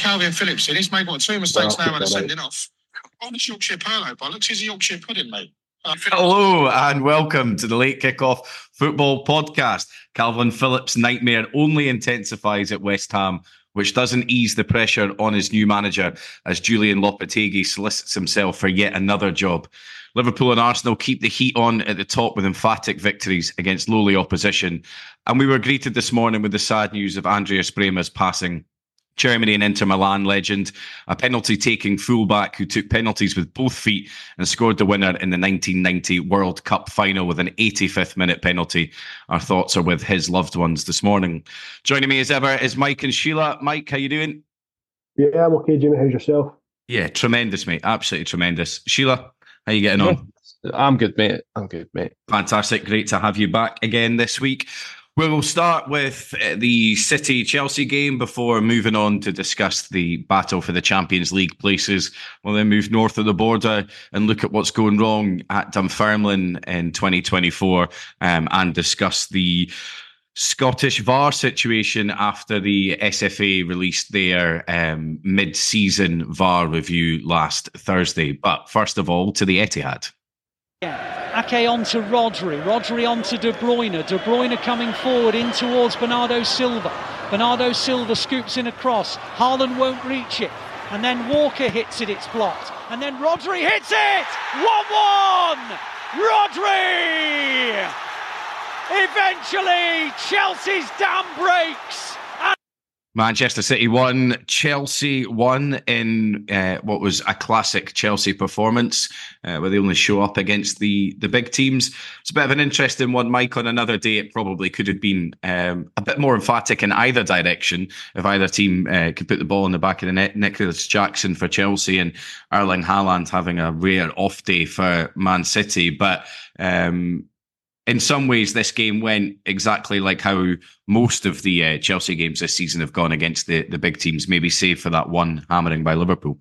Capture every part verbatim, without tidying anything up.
Calvin Phillips in. He's made, what, two mistakes well, now and a sending off. Honest Yorkshire Polo bollocks. He's a Yorkshire pudding, mate. Uh, Hello and welcome to the Late Kickoff Football Podcast. Calvin Phillips' nightmare only intensifies at West Ham, which doesn't ease the pressure on his new manager as Julian Lopetegui solicits himself for yet another job. Liverpool and Arsenal keep the heat on at the top with emphatic victories against lowly opposition. And we were greeted this morning with the sad news of Andreas Brehmer's passing. Germany and Inter Milan legend, a penalty-taking fullback who took penalties with both feet and scored the winner in the nineteen ninety World Cup final with an eighty-fifth minute penalty. Our thoughts are with his loved ones this morning. Joining me as ever is Mike and Sheila. Mike, how you doing? Yeah, I'm okay, Jimmy. How's yourself? Yeah, tremendous, mate. Absolutely tremendous. Sheila, how you getting on? I'm good, mate. I'm good, mate. Fantastic. Great to have you back again this week. We'll start with the City-Chelsea game before moving on to discuss the battle for the Champions League places. We'll then move north of the border and look at what's going wrong at Dunfermline in twenty twenty-four um, and discuss the Scottish V A R situation after the S F A released their um, mid-season V A R review last Thursday. But first of all, to the Etihad. Yeah. Ake on to Rodri, Rodri on to De Bruyne, De Bruyne coming forward in towards Bernardo Silva. Bernardo Silva scoops in a cross, Haaland won't reach it, and then Walker hits it, it's blocked, and then Rodri hits it! one one! Rodri! Eventually, Chelsea's dam breaks! Manchester City won, Chelsea won in uh, what was a classic Chelsea performance, uh, where they only show up against the the big teams. It's a bit of an interesting one, Mike. On another day, it probably could have been um, a bit more emphatic in either direction if either team uh, could put the ball in the back of the net. Nicholas Jackson for Chelsea and Erling Haaland having a rare off day for Man City. But um, in some ways, this game went exactly like how most of the uh, Chelsea games this season have gone against the, the big teams, maybe save for that one hammering by Liverpool.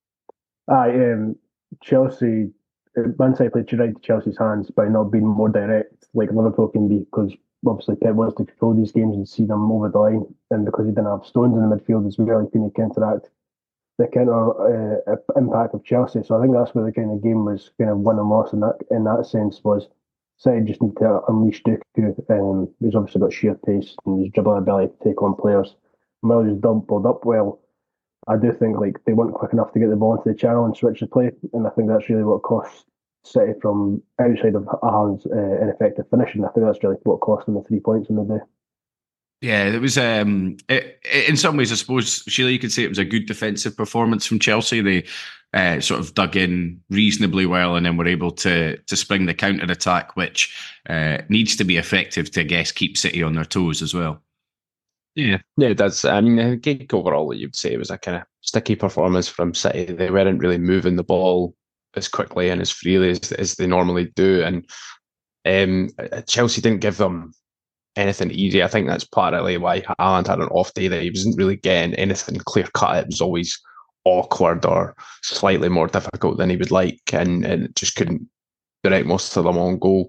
Aye, um, Chelsea, Man City played right to Chelsea's hands by not being more direct like Liverpool can be, because obviously Pep wants to control these games and see them over the line, and because he didn't have Stones in the midfield as well, he couldn't counteract the counter uh, impact of Chelsea. So I think that's where the kind of game was kind of won and lost in that in that sense was. City just need to unleash Dooku. Um, he's obviously got sheer pace and his dribbling ability to take on players. And while he's doubled up well, I do think like they weren't quick enough to get the ball into the channel and switch the play, and I think that's really what cost City from outside of Haaland's uh, ineffective finishing. I think that's really what cost them the three points in the day. Yeah, it was. Um, it, it, in some ways, I suppose, Sheila, you could say it was a good defensive performance from Chelsea. They uh, sort of dug in reasonably well, and then were able to to spring the counter attack, which uh, needs to be effective to, I guess, keep City on their toes as well. Yeah, yeah, it does. I mean, I think overall, you'd say it was a kind of sticky performance from City. They weren't really moving the ball as quickly and as freely as, as they normally do, and um, Chelsea didn't give them anything easy. I think that's partly why Haaland had an off day, that he wasn't really getting anything clear cut. It was always awkward or slightly more difficult than he would like, and, and just couldn't direct most of them on goal.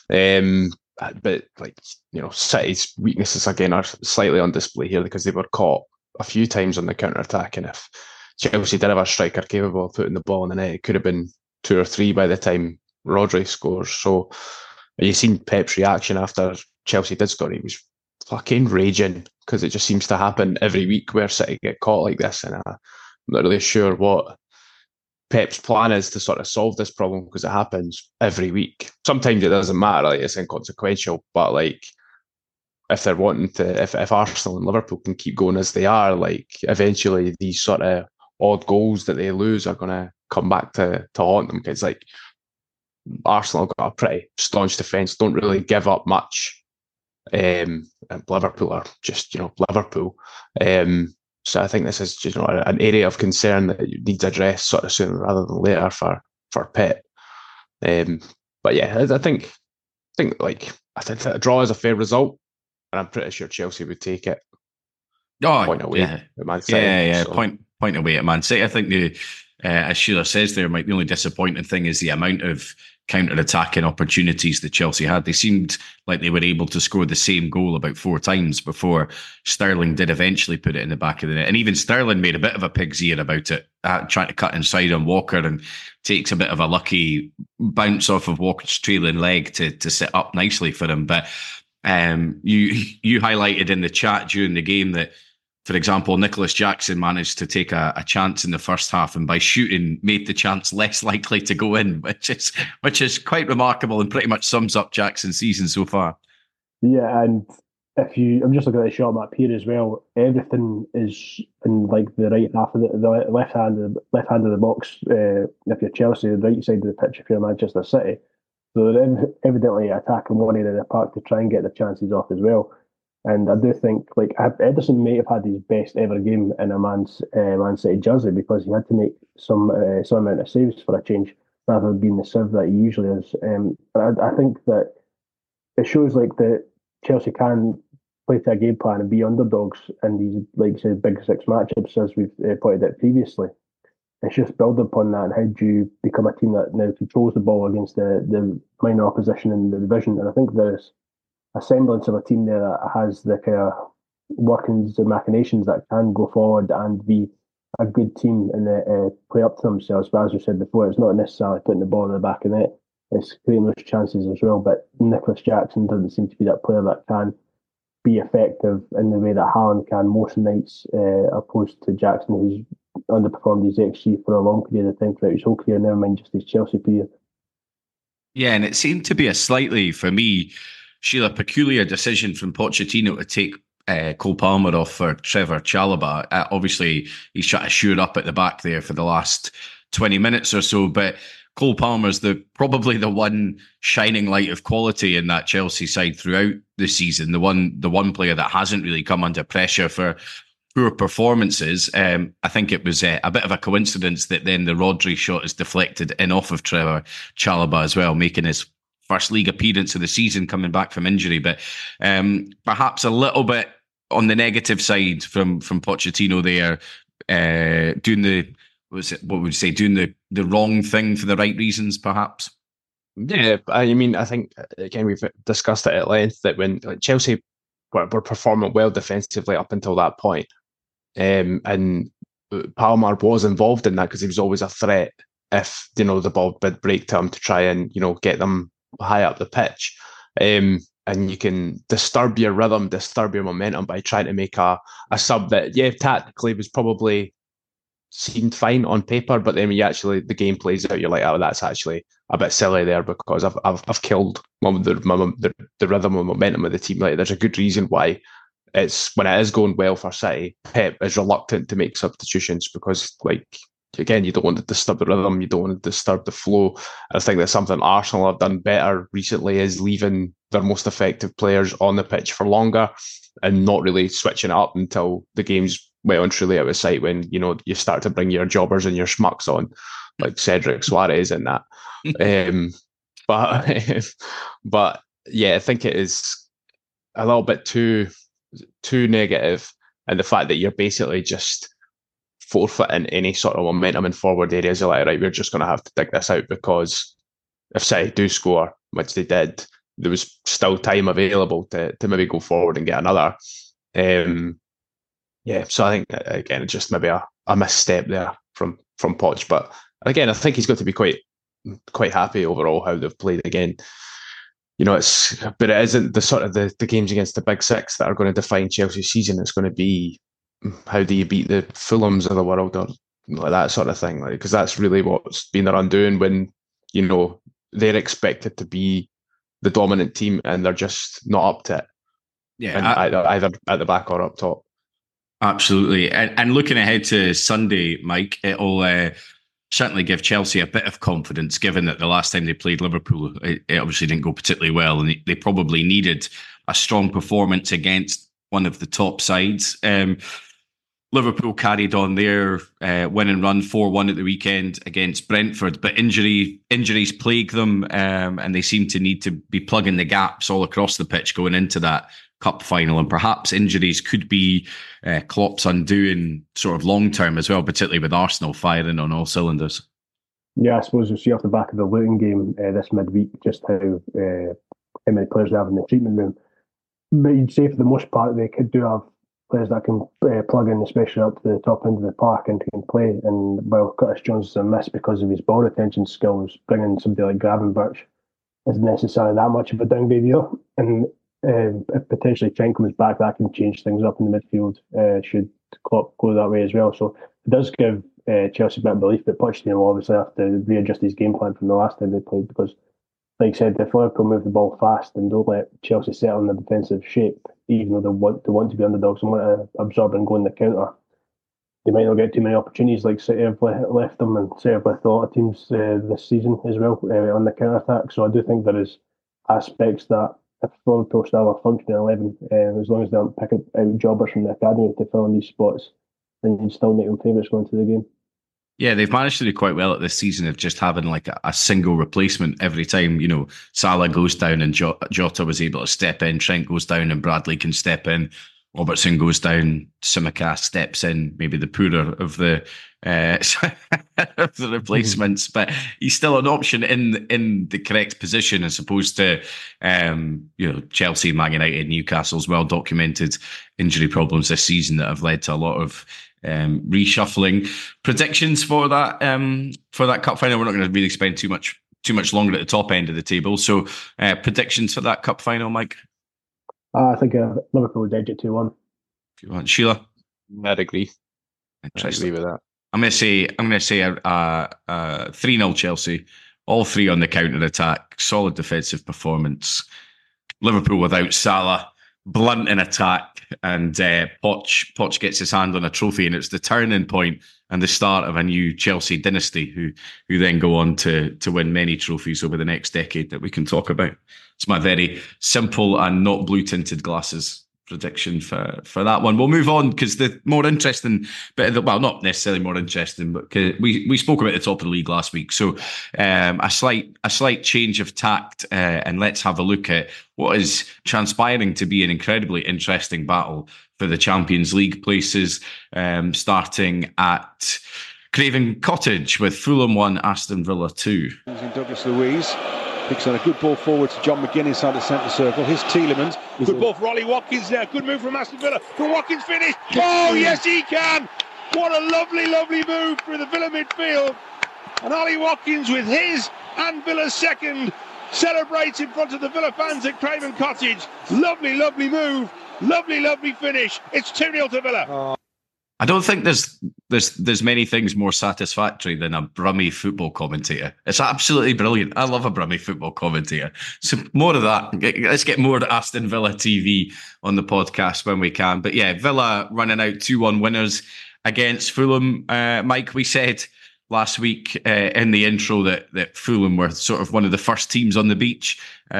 Um, but like you know, City's weaknesses again are slightly on display here because they were caught a few times on the counter attack, and if Chelsea did have a striker capable of putting the ball in the net, it could have been two or three by the time Rodri scores. So you seen Pep's reaction after Chelsea did score. He was fucking raging because it just seems to happen every week where City get caught like this, and I'm not really sure what Pep's plan is to sort of solve this problem because it happens every week. Sometimes it doesn't matter, like it's inconsequential, but like if they're wanting to, if, if Arsenal and Liverpool can keep going as they are, like eventually these sort of odd goals that they lose are going to come back to, to haunt them, because like Arsenal got a pretty staunch defence, don't really give up much. Um, and Liverpool are just, you know, Liverpool. Um, so I think this is just, you know, an area of concern that needs addressed sort of sooner rather than later for for Pep. Um, but yeah, I, I think, I think like I think a draw is a fair result, and I'm pretty sure Chelsea would take it. Oh, point away yeah, at Man City, yeah, yeah. so. Point point away at Man City. I think the uh, as Sheila says there, Mike, the only disappointing thing is the amount of counter-attacking opportunities that Chelsea had. They seemed like they were able to score the same goal about four times before Sterling did eventually put it in the back of the net. And even Sterling made a bit of a pig's ear about it, uh, trying to cut inside on Walker, and takes a bit of a lucky bounce off of Walker's trailing leg to, to set up nicely for him. But um, you you highlighted in the chat during the game that, for example, Nicholas Jackson managed to take a, a chance in the first half, and by shooting made the chance less likely to go in, which is which is quite remarkable and pretty much sums up Jackson's season so far. Yeah, and if you, I'm just looking at the shot map here as well. Everything is in like the right half of the, the left hand of the left hand of the box. Uh, if you're Chelsea, the right side of the pitch if you're Manchester City. So they're evidently attacking one area of the park to try and get the chances off as well. And I do think, like, Ederson may have had his best ever game in a man's uh, Man City jersey, because he had to make some uh, some amount of saves for a change, rather than being the sieve that he usually is. Um, I, I think that it shows like that Chelsea can play to a game plan and be underdogs in these, like say, big six matchups, as we've uh, pointed out previously. It's just build upon that, and how do you become a team that now controls the ball against the, the minor opposition in the division. And I think there's a semblance of a team there that has the kind of workings and machinations that can go forward and be a good team and uh, play up to themselves. But as we said before, it's not necessarily putting the ball in the back of the net, it's creating those chances as well. But Nicholas Jackson doesn't seem to be that player that can be effective in the way that Haaland can most nights, uh, opposed to Jackson, who's underperformed his X G for a long period of time throughout his whole career, never mind just his Chelsea period. Yeah, and it seemed to be a slightly, for me, Sheila, peculiar decision from Pochettino to take uh, Cole Palmer off for Trevor Chalobah. Uh, obviously, he's trying to shore up at the back there for the last twenty minutes or so, but Cole Palmer's the probably the one shining light of quality in that Chelsea side throughout the season. The one, the one player that hasn't really come under pressure for poor performances. Um, I think it was uh, a bit of a coincidence that then the Rodri shot is deflected in off of Trevor Chalobah as well, making his first league appearance of the season coming back from injury. But um, perhaps a little bit on the negative side from from Pochettino there, uh, doing the what was it, what would you say, doing the, the wrong thing for the right reasons, perhaps? Yeah, I mean, I think, again, we've discussed it at length, that when like, Chelsea were, were performing well defensively up until that point, um, and Palmer was involved in that because he was always a threat if, you know, the ball would break to him to try and, you know, get them high up the pitch. Um, and you can disturb your rhythm, disturb your momentum by trying to make a, a sub that, yeah, tactically was probably seemed fine on paper, but then when you actually, the game plays out, you're like, oh, that's actually a bit silly there, because I've I've, I've killed my, the, my, the the rhythm and momentum of the team. Like, there's a good reason why it's, when it is going well for City, Pep is reluctant to make substitutions, because, like, again, you don't want to disturb the rhythm, you don't want to disturb the flow. And I think that's something Arsenal have done better recently, is leaving their most effective players on the pitch for longer and not really switching it up until the game's well and truly out of sight, when, you know, you start to bring your jobbers and your schmucks on, like Cedric Suarez and that. um, but but yeah, I think it is a little bit too too negative, and the fact that you're basically just forfeiting any sort of momentum in forward areas. You're like, right, we're just going to have to dig this out, because if City do score, which they did, there was still time available to to maybe go forward and get another. Um, yeah, so I think, again, it's just maybe a, a misstep there from from Poch. But again, I think he's got to be quite quite happy overall how they've played. Again, you know, it's but it isn't the sort of the, the games against the big six that are going to define Chelsea's season. It's going to be, how do you beat the Fulhams of the world, or like that sort of thing, like, because that's really what's been their undoing, when, you know, they're expected to be the dominant team and they're just not up to it. Yeah, and I, either either at the back or up top. Absolutely. And, and looking ahead to Sunday, Mike, it'll uh, certainly give Chelsea a bit of confidence, given that the last time they played Liverpool, it, it obviously didn't go particularly well, and they probably needed a strong performance against one of the top sides. Um, Liverpool carried on their uh, win and run four one at the weekend against Brentford, but injury injuries plague them, um, and they seem to need to be plugging the gaps all across the pitch going into that Cup final, and perhaps injuries could be uh, Klopp's undoing sort of long term as well, particularly with Arsenal firing on all cylinders. Yeah, I suppose we'll see off the back of the Luton game uh, this midweek just how uh, how many players they have in the treatment room. But you'd say for the most part they could do have players that can uh, plug in, especially up to the top end of the park and can play. And while Curtis Jones is a miss because of his ball retention skills, bringing somebody like Gravenberch isn't necessarily that much of a downgrade either. And uh, if potentially Trent comes back, that can change things up in the midfield. Uh, should Klopp go that way as well? So it does give uh, Chelsea a bit of belief, but Pochettino will obviously have to readjust his game plan from the last time they played, because, like I said, if Liverpool move the ball fast and don't let Chelsea settle in the defensive shape, even though they want to want to be underdogs and want to absorb and go in the counter, they might not get too many opportunities like City have left them, and City have left a lot of teams uh, this season as well uh, on the counter attack. So I do think there is aspects that if Liverpool still have a functioning eleven, uh, as long as they don't pick out jobbers from the academy to fill in these spots, then you'd still make them favourites going to the game. Yeah, they've managed to do quite well at this season of just having like a, a single replacement every time. You know, Salah goes down and Jota was able to step in. Trent goes down and Bradley can step in. Robertson goes down. Tsimikas steps in. Maybe the poorer of the uh, of the replacements, but he's still an option in in the correct position, as opposed to um, you know, Chelsea, Man United, Newcastle's well documented injury problems this season that have led to a lot of Um, reshuffling. Predictions for that um, for that cup final. We're not going to really spend too much too much longer at the top end of the table. So, uh, predictions for that cup final, Mike? Uh, I think uh, Liverpool would edge it two one. If you want, Sheila. I'd agree. I'd agree with that. I'm going to say I'm going to say a, a, a three nil Chelsea. All three on the counter attack. Solid defensive performance. Liverpool without Salah. Blunt in attack, and uh, Poch Poch gets his hand on a trophy, and it's the turning point and the start of a new Chelsea dynasty, who who then go on to to win many trophies over the next decade that we can talk about. It's my very simple and not blue tinted glasses prediction for for that one. We'll move on, because the more interesting bit of the, well, not necessarily more interesting, but we we spoke about the top of the league last week, so um, a slight a slight change of tact, uh, and let's have a look at what is transpiring to be an incredibly interesting battle for the Champions League places, um, starting at Craven Cottage with Fulham one, Aston Villa two. Douglas Luiz picks on a good ball forward to John McGinn inside the centre circle. Here's Tielemans. Good ball for Ollie Watkins there. Good move from Aston Villa. Can Watkins finish? Oh, yes, he can. What a lovely, lovely move through the Villa midfield. And Ollie Watkins, with his and Villa's second, celebrates in front of the Villa fans at Craven Cottage. Lovely, lovely move. Lovely, lovely finish. It's two nil to Villa. Oh. I don't think there's there's there's many things more satisfactory than a Brummie football commentator. It's absolutely brilliant. I love a Brummie football commentator. So more of that. Let's get more Aston Villa T V on the podcast when we can. But yeah, Villa running out two one winners against Fulham. Uh, Mike, we said last week uh, in the intro that that Fulham were sort of one of the first teams on the beach.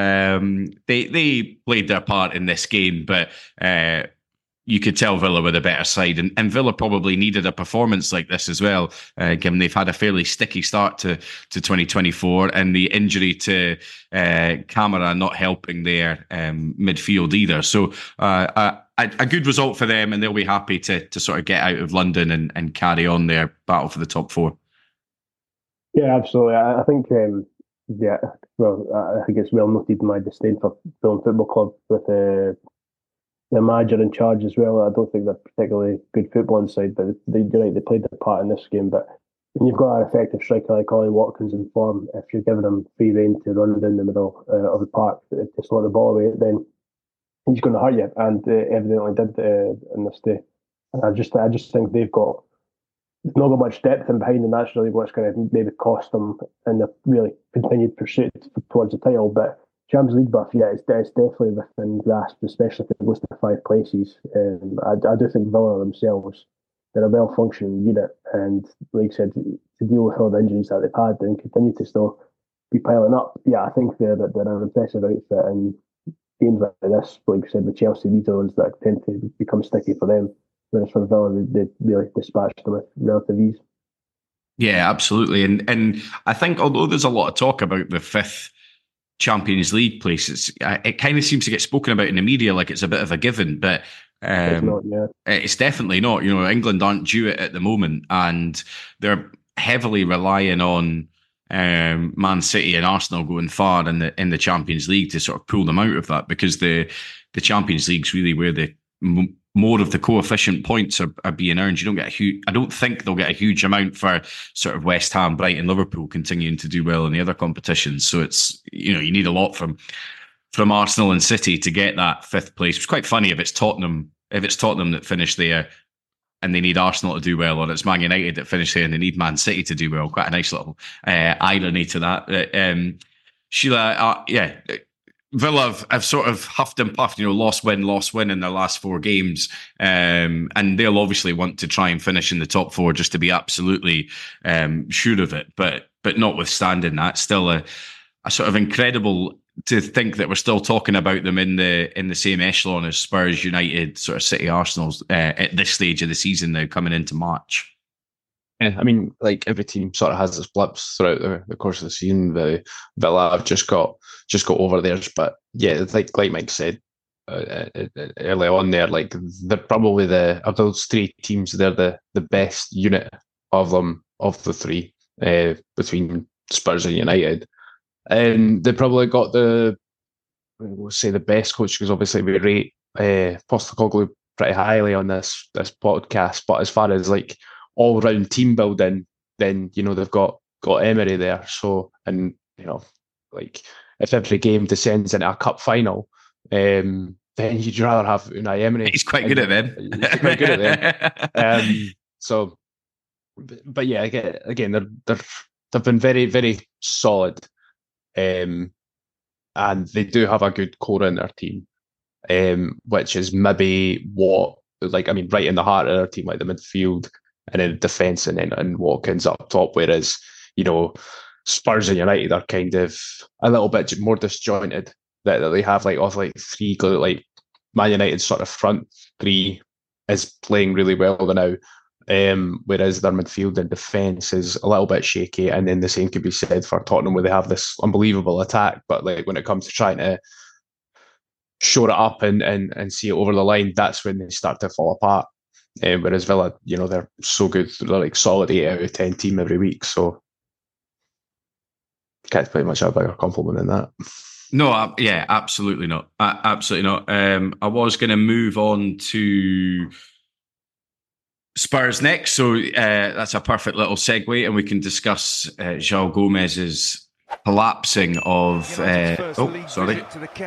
Um, they they played their part in this game, but uh, you could tell Villa were the better side, and, and Villa probably needed a performance like this as well, uh, given they've had a fairly sticky start to, to twenty twenty-four, and the injury to uh, Camara not helping their um, midfield either. So uh, a, a good result for them, and they'll be happy to to sort of get out of London and, and carry on their battle for the top four. Yeah, absolutely. I, I think, um, yeah, well, I think it's well noted my disdain for Fulham Football Club with uh, the manager in charge as well. I don't think they're particularly good football inside, but they, you're right, they played their part in this game. But when you've got an effective striker like Ollie Watkins in form, if you're giving him free rein to run down the middle uh, of the park to slot the ball away, then he's going to hurt you, and uh, evidently did uh, in this day. And I just, I just think they've got they've not got much depth in behind, and that's really what's going to maybe cost them in the really continued pursuit towards the title. But Champions League buff, yeah, it's, it's definitely within grasp, especially if it goes to five places. Um, I, I do think Villa themselves, they're a well-functioning unit, and like I said, to deal with all the injuries that they've had and continue to still be piling up, yeah, I think they're, they're an impressive outfit, and games like this, like I said, with Chelsea, these are ones that tend to become sticky for them. Whereas for Villa, they, they really dispatched them with relative ease. Yeah, absolutely. And and I think although there's a lot of talk about the fifth Champions League place. It's, it kind of seems to get spoken about in the media like it's a bit of a given, but um, it's not, yeah. It's definitely not. You know, England aren't due it at the moment, and they're heavily relying on um, Man City and Arsenal going far in the in the Champions League to sort of pull them out of that, because the the Champions League's really where the m- more of the coefficient points are, are being earned. You don't get a huge. I don't think they'll get a huge amount for sort of West Ham, Brighton, Liverpool continuing to do well in the other competitions. So it's, you know, you need a lot from from Arsenal and City to get that fifth place. It's quite funny if it's Tottenham if it's Tottenham that finish there and they need Arsenal to do well, or it's Man United that finish there and they need Man City to do well. Quite a nice little uh, irony to that. Um, Sheila, uh, yeah. Villa have, have sort of huffed and puffed, you know, loss, win, loss, win in their last four games. Um, and they'll obviously want to try and finish in the top four just to be absolutely um, sure of it. But but notwithstanding that, still a, a sort of incredible to think that we're still talking about them in the in the same echelon as Spurs, United, sort of City, Arsenal's uh, at this stage of the season now, coming into March. Yeah, I mean, like every team sort of has its blips throughout the, the course of the season. The Villa have just got just got over theirs, but yeah, like like Mike said uh, early on there, like they're probably the of those three teams, they're the the best unit of them of the three uh, between Spurs and United, and they probably got the we'll say the best coach, because obviously we rate uh, Postecoglou pretty highly on this this podcast, but as far as like all round team building, then you know they've got got Emery there. So, and you know, like if every game descends into a cup final, um, then you'd rather have Unai Emery. He's quite good at them. He's quite good at them. Um, so, but, but yeah, again, again, they're they're they've been very very solid, um, and they do have a good core in their team, um, which is maybe what like I mean, right in the heart of their team, like the midfield. And then defence, and then and Watkins up top. Whereas, you know, Spurs and United are kind of a little bit more disjointed. That, that they have like off like three, like Man United's sort of front three is playing really well now. Um, whereas their midfield and defence is a little bit shaky. And then the same could be said for Tottenham, where they have this unbelievable attack, but like when it comes to trying to shore it up and and and see it over the line, that's when they start to fall apart. Um, whereas Villa, you know, they're so good. They're like solid eight out of ten team every week. So can't pretty much have a bigger compliment than that. No, uh, yeah, absolutely not. Uh, absolutely not. Um, I was going to move on to Spurs next. So uh, that's a perfect little segue, and we can discuss uh, João Gomez's collapsing of... Uh, oh, sorry.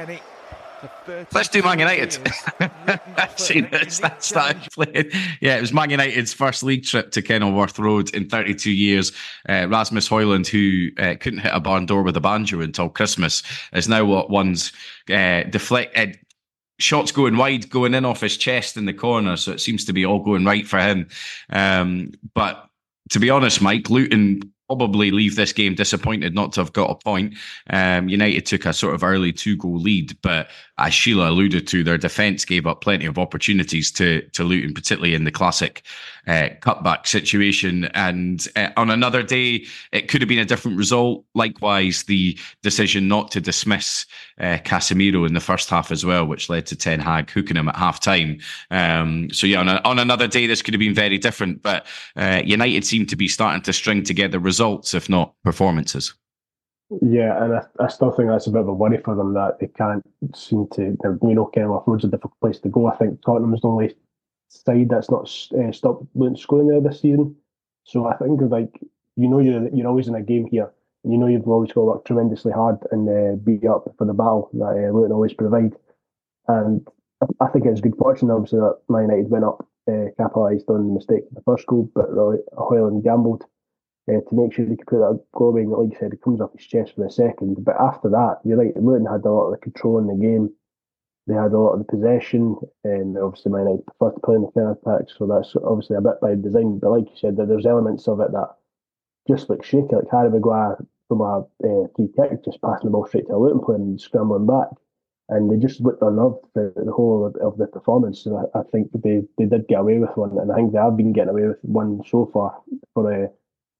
Let's do Man United. See, that's, that's that playing. Yeah, it was Man United's first league trip to Kenilworth Road in thirty-two years. Uh, Rasmus Højlund, who uh, couldn't hit a barn door with a banjo until Christmas, is now what one's uh, deflect. Uh, shots going wide, going in off his chest in the corner. So it seems to be all going right for him. Um, but to be honest, Mike, Luton probably leave this game disappointed not to have got a point. Um, United took a sort of early two-goal lead, but as Sheila alluded to, their defence gave up plenty of opportunities to to Luton, particularly in the classic uh, cutback situation. And uh, on another day, it could have been a different result. Likewise, the decision not to dismiss uh, Casemiro in the first half as well, which led to Ten Hag hooking him at half-time. Um, so yeah, on, a, on another day, this could have been very different. But uh, United seem to be starting to string together results, if not performances. Yeah, and I, I still think that's a bit of a worry for them that they can't seem to, you know, Kenilworth Road's a difficult place to go. I think Tottenham's the only side that's not uh, stopped scoring there this season. So I think, like, you know, you're you're always in a game here, and you know you've always got to work tremendously hard and uh, be up for the battle that uh, Luton always provide. And I think it's good fortune, obviously, that Man United went up, uh, capitalised on the mistake of the first goal, but really, Højlund gambled Uh, to make sure they could put that goal away. Like you said, it comes off his chest for a second. But after that, you're right, Luton had a lot of the control in the game. They had a lot of the possession, and obviously Man United prefer to play in the counter attack, so that's obviously a bit by design. But like you said, there's elements of it that just look shaky, like Harry Maguire from a uh, free kick, just passing the ball straight to a Luton player and scrambling back. And they just looked unnerved for the whole of, of the performance. So I, I think they, they did get away with one, and I think they have been getting away with one so far for a uh,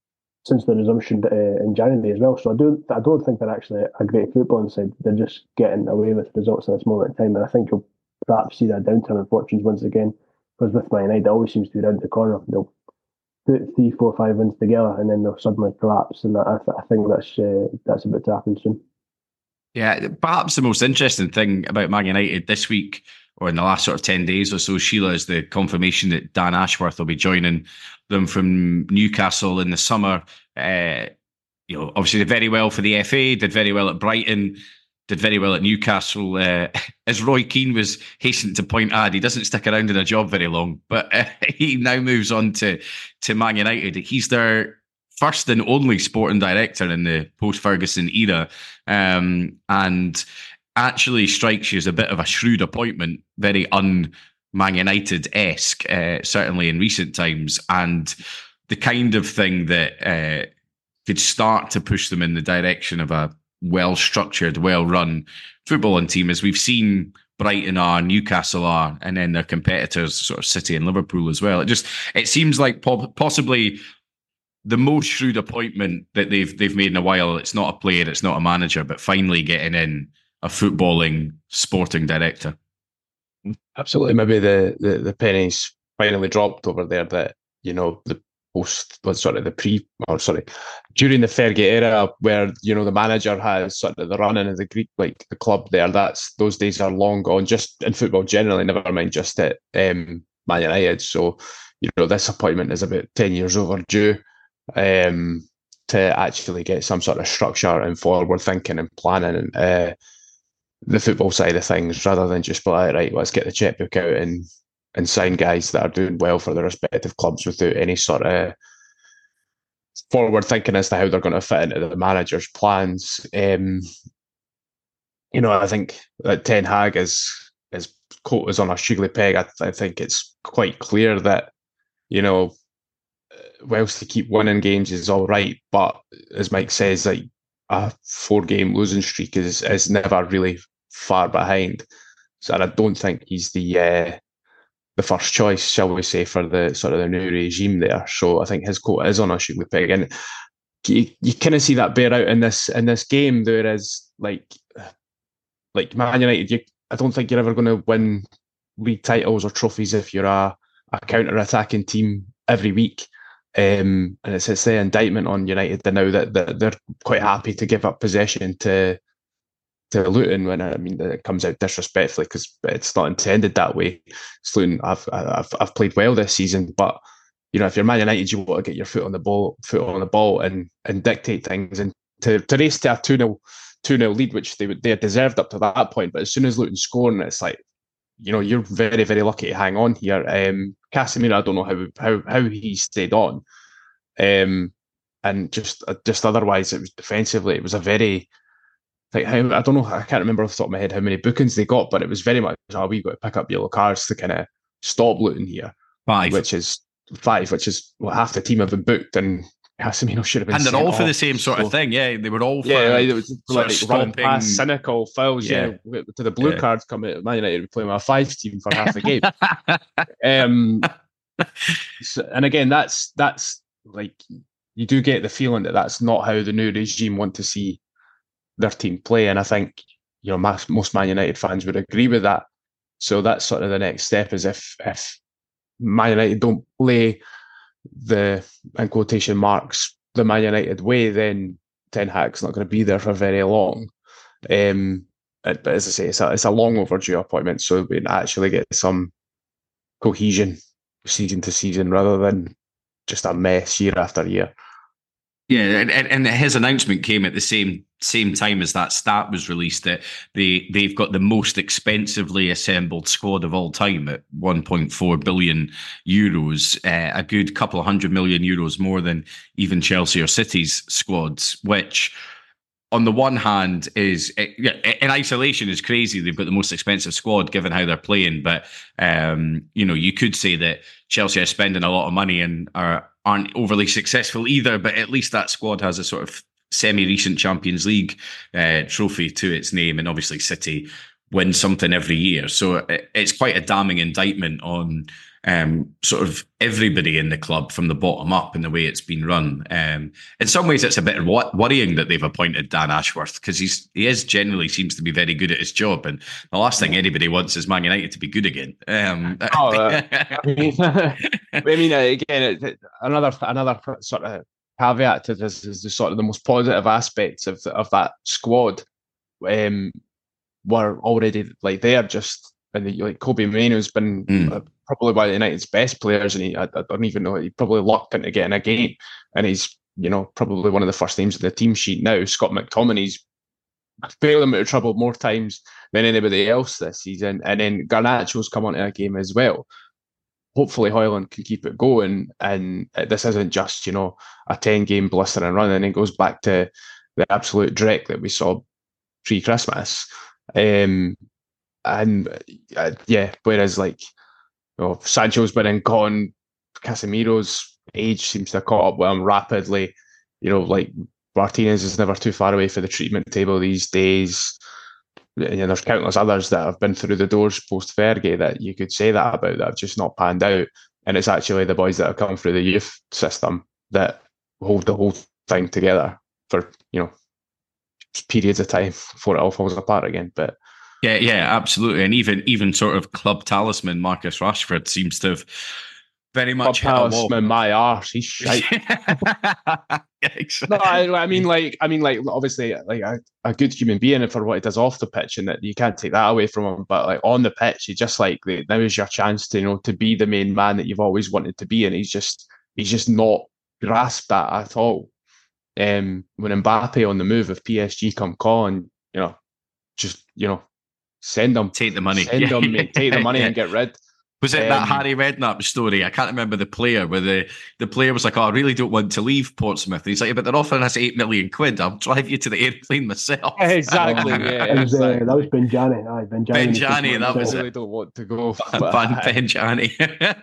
since the resumption uh, in January as well. So I do I don't think they're actually a great footballing side. They're just getting away with results at this moment in time, and I think you'll perhaps see that downturn in fortunes once again. Because with Man United, it always seems to be round the corner. They'll put three, four, five wins together, and then they'll suddenly collapse. And I, I think that's uh, that's about to happen soon. Yeah, perhaps the most interesting thing about Man United this week, or in the last sort of ten days or so, Sheila, is the confirmation that Dan Ashworth will be joining them from Newcastle in the summer. Uh, you know, obviously did very well for the F A, did very well at Brighton, did very well at Newcastle. Uh, as Roy Keane was hastened to point out, he doesn't stick around in a job very long, but uh, he now moves on to, to Man United. He's their first and only sporting director in the post-Ferguson era, um, and actually strikes you as a bit of a shrewd appointment, very un-Man United-esque, uh, certainly in recent times, and the kind of thing that uh, could start to push them in the direction of a well-structured, well-run footballing team, as we've seen Brighton are, Newcastle are, and then their competitors, sort of City and Liverpool as well. It just it seems like po- possibly the most shrewd appointment that they've they've made in a while. It's not a player, it's not a manager, but finally getting in a footballing sporting director. Absolutely. Maybe the, the, the pennies finally dropped over there that, you know, the post, sort of the pre, or sorry, during the Fergie era where, you know, the manager has sort of the running of the Greek, like the club there, that's, those days are long gone, just in football generally, never mind just at um, Man United. So, you know, this appointment is about ten years overdue. Um, to actually get some sort of structure and forward thinking and planning uh, the football side of things, rather than just be like, right, let's get the checkbook out and and sign guys that are doing well for their respective clubs without any sort of forward thinking as to how they're going to fit into the manager's plans. Um, you know, I think that Ten Hag is his coat is on a sugly peg. I, I think it's quite clear that, you know, whilst to keep winning games is all right, but as Mike says, like a four-game losing streak is is never really far behind. So I don't think he's the uh, the first choice, shall we say, for the sort of the new regime there. So I think his coat is on a sugly peg, and you, you kind of see that bear out in this in this game. There is like like Man United. You, I don't think you're ever going to win league titles or trophies if you're a, a counter-attacking team every week. Um, and it's, it's the indictment on United now that, that they're quite happy to give up possession to to Luton. When I mean it comes out disrespectfully, because it's not intended that way. It's Luton, I've, I've I've played well this season, but you know, if you're Man United, you want to get your foot on the ball, foot on the ball, and and dictate things, and to, to race to a two nil two nil lead, which they would they had deserved up to that point. But as soon as Luton scoring, it's like, you know, you're very, very lucky to hang on here. Um, Casemiro, I don't know how how how he stayed on, um, and just just otherwise, it was defensively, it was a very like how I don't know, I can't remember off the top of my head how many bookings they got, but it was very much, oh, we got to pick up yellow cards to kind of stop Luton here, five, which is five, which is what half the team have been booked, and Casemiro should have been. And they're all for off, the same sort so. of thing, yeah. They were all for yeah, like, it was like running stopping... past cynical fouls, yeah. yeah. To the blue yeah. cards come out, Man United playing with a five team for half the game. um, so, and again, that's that's like you do get the feeling that that's not how the new regime want to see their team play, and I think, you know, most, most Man United fans would agree with that. So that's sort of the next step, is if if Man United don't play the, in quotation marks, the Man United way, then Ten Hag's not going to be there for very long. Um, but as I say, it's a, it's a long overdue appointment, so we actually get some cohesion season to season rather than just a mess year after year. Yeah, and, and his announcement came at the same same time as that stat was released, that they they've got the most expensively assembled squad of all time at one point four billion euros, uh, a good couple of hundred million euros more than even Chelsea or City's squads, which on the one hand is, in isolation, is crazy. They've got the most expensive squad given how they're playing, but um, you know, you could say that Chelsea are spending a lot of money and are aren't overly successful either, but at least that squad has a sort of semi-recent Champions League uh, trophy to its name, and obviously City win something every year. So it's quite a damning indictment on um, sort of everybody in the club from the bottom up in the way it's been run. Um, in some ways, it's a bit worrying that they've appointed Dan Ashworth, because he's he is generally seems to be very good at his job, and the last thing anybody wants is Man United to be good again. Um, oh, uh, I mean, I mean, again, it, it, another another sort of caveat to this is the sort of the most positive aspects of of that squad um, were already like there. Just and the, like Kobe Mainoo's been mm. uh, probably one of United's best players, and he I, I don't even know he probably lucked into getting a game, and he's you know probably one of the first names on the team sheet now. Scott McTominay's failed him out of trouble more times than anybody else this season, and then Garnacho's come onto a game as well. Hopefully Højlund can keep it going, and this isn't just you know a ten game blistering run, and it goes back to the absolute dreck that we saw pre-Christmas. Um, and uh, yeah, whereas like you know, Sancho's been in gone, Casemiro's age seems to have caught up with him rapidly. You know, like Martinez is never too far away for the treatment table these days. And there's countless others that have been through the doors post Fergie that you could say that about that have just not panned out. And it's actually the boys that have come through the youth system that hold the whole thing together for you know periods of time before it all falls apart again. But yeah, yeah, absolutely. And even even sort of club talisman Marcus Rashford seems to have very much club talisman my arse. He's shite. Yeah, exactly. No, I, I mean, like, I mean, like, obviously, like a, a good human being for what he does off the pitch, and that you can't take that away from him. But like on the pitch, he just like now is your chance to you know to be the main man that you've always wanted to be, and he's just he's just not grasped that at all. Um, when Mbappe on the move, if P S G come calling, you know, just you know, send them, take the money, send them, mate, take the money yeah. and get rid. Was it um, that Harry Redknapp story? I can't remember the player where the, the player was like, oh, I really don't want to leave Portsmouth. And he's like, but they're offering us eight million quid. I'll drive you to the airplane myself. Exactly. yeah, was, uh, that was Benjani. Aye, Benjani. Benjani, that was I really it. don't want to go. Van Benjani.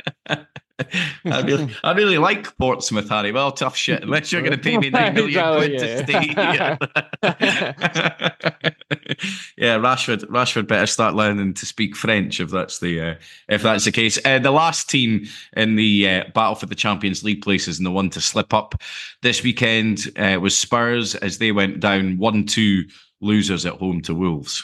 I really, I really like Portsmouth, Harry. Well, tough shit. Unless you're going to pay me nine million quid to stay here. Yeah, Rashford. Rashford better start learning to speak French if that's the uh, if that's the case. Uh, the last team in the uh, battle for the Champions League places and the one to slip up this weekend uh, was Spurs, as they went down one two losers at home to Wolves.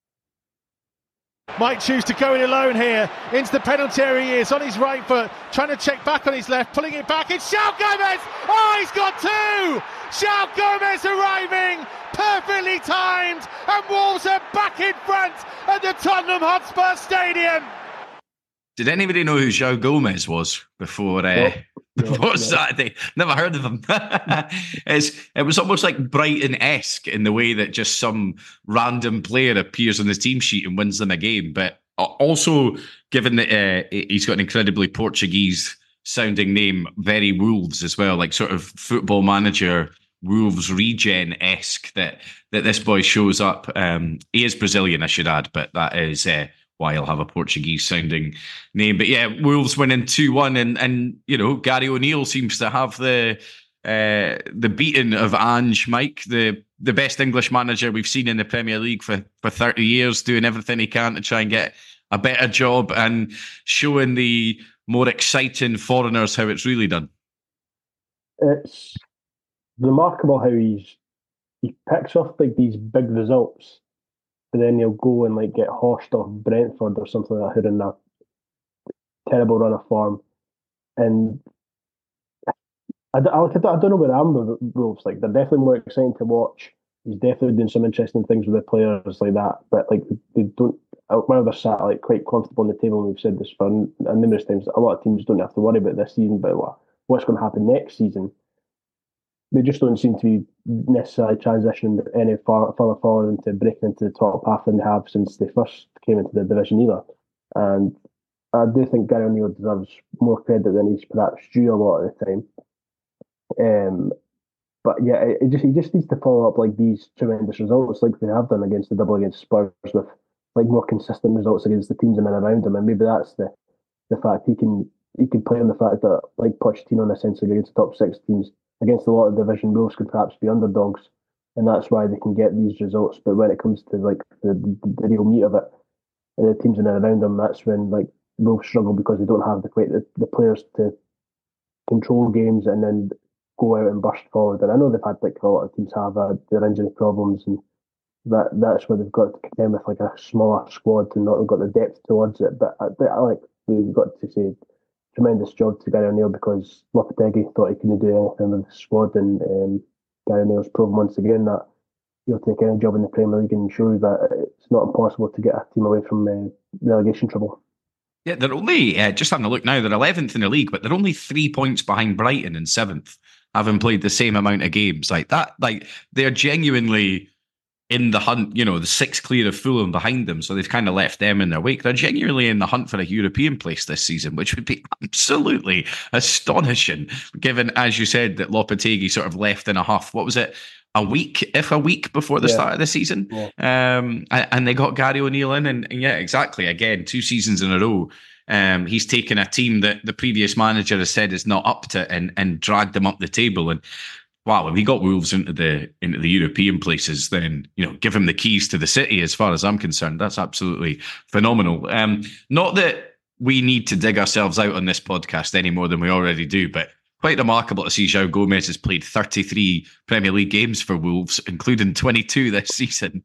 Might choose to go in alone here into the penalty area. He is on his right foot, trying to check back on his left, pulling it back. It's João Gomez. Oh, he's got two. João Gomez arriving, perfectly timed, and Wolves are back in front at the Tottenham Hotspur Stadium. Did anybody know who João Gomez was before? Uh, no, before no. Saturday? Never heard of him. it's, it was almost like Brighton-esque in the way that just some random player appears on the team sheet and wins them a game. But also, given that uh, he's got an incredibly Portuguese-sounding name, very Wolves as well, like sort of Football Manager Wolves regen-esque that that this boy shows up. Um, he is Brazilian, I should add, but that is uh, why he'll have a Portuguese-sounding name. But yeah, Wolves winning two one, and and you know Gary O'Neill seems to have the uh, the beating of Ange, Mike, the the best English manager we've seen in the Premier League for for thirty years, doing everything he can to try and get a better job and showing the more exciting foreigners how it's really done. It's remarkable how he's he picks off like these big results, and then he'll go and like get horsed off Brentford or something like that, who are in a terrible run of form. And I, I, I don't know where I'm with Wolves. Like they're definitely more exciting to watch. He's definitely doing some interesting things with the players like that. But like they don't. While they're sat like quite comfortable on the table, and we've said this for numerous times. A lot of teams don't have to worry about this season, but what, what's going to happen next season. They just don't seem to be necessarily transitioning any far, further forward into breaking into the top half than they have since they first came into the division either. And I do think Gary O'Neill deserves more credit than he's perhaps due a lot of the time. Um, but yeah, it, it just he just needs to follow up like these tremendous results, like they have done against the double against Spurs, with like more consistent results against the teams in and around him. And maybe that's the the fact he can he can play on the fact that like Pochettino in a sense against the top six teams. Against a lot of division, Wolves could perhaps be underdogs, and that's why they can get these results. But when it comes to like the, the, the real meat of it, and the teams in and around them, that's when like Wolves struggle because they don't have the the, the players to control games and then go out and burst forward. And I know they've had, like a lot of teams have, uh, their injury problems, and that that's where they've got to contend with like a smaller squad and not got the depth towards it. But I, but I like we've got to say tremendous job to Gary O'Neill, because Lopetegui thought he couldn't do anything with the squad, and um, Gary O'Neill's proven once again that he'll take any job in the Premier League and shows that it's not impossible to get a team away from uh, relegation trouble. Yeah, they're only, uh, just having a look now, they're eleventh in the league, but they're only three points behind Brighton in seventh, having played the same amount of games. Like that, like they're genuinely in the hunt, you know, the six clear of Fulham behind them, so they've kind of left them in their wake. They're genuinely in the hunt for a European place this season, which would be absolutely astonishing, given, as you said, that Lopetegui sort of left in a huff. What was it? A week, if a week before the yeah. start of the season. Yeah. Um, and, and they got Gary O'Neill in, and, and yeah, exactly. Again, two seasons in a row. Um, he's taken a team that the previous manager has said is not up to, and and dragged them up the table. And wow, if he got Wolves into the into the European places, then, you know, give him the keys to the city. As far as I'm concerned, that's absolutely phenomenal. Um, not that we need to dig ourselves out on this podcast any more than we already do, but quite remarkable to see João Gomes has played thirty-three Premier League games for Wolves, including twenty-two this season.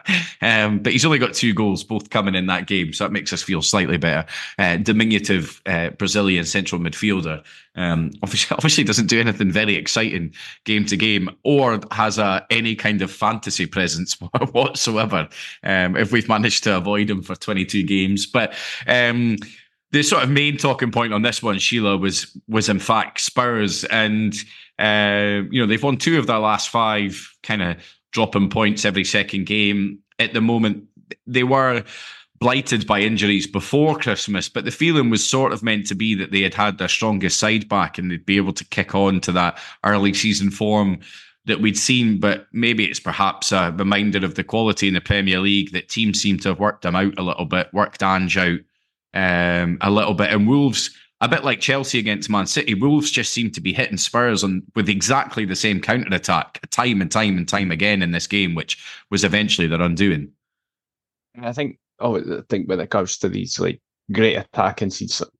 um, but he's only got two goals, both coming in that game, so that makes us feel slightly better. Uh, diminutive uh, Brazilian central midfielder. Um, obviously, obviously doesn't do anything very exciting game to game, or has a, any kind of fantasy presence whatsoever, um, if we've managed to avoid him for twenty-two games. But um, the sort of main talking point on this one, Sheila, was was in fact Spurs, and uh, you know, they've won two of their last five, kind of dropping points every second game. At the moment, they were blighted by injuries before Christmas, but the feeling was sort of meant to be that they had had their strongest side back and they'd be able to kick on to that early season form that we'd seen. But maybe it's perhaps a reminder of the quality in the Premier League, that teams seem to have worked them out a little bit, worked Ange out Um, a little bit, and Wolves, a bit like Chelsea against Man City, Wolves just seem to be hitting Spurs on with exactly the same counter attack time and time and time again in this game, which was eventually their undoing. I think, oh, I think when it comes to these like great attacking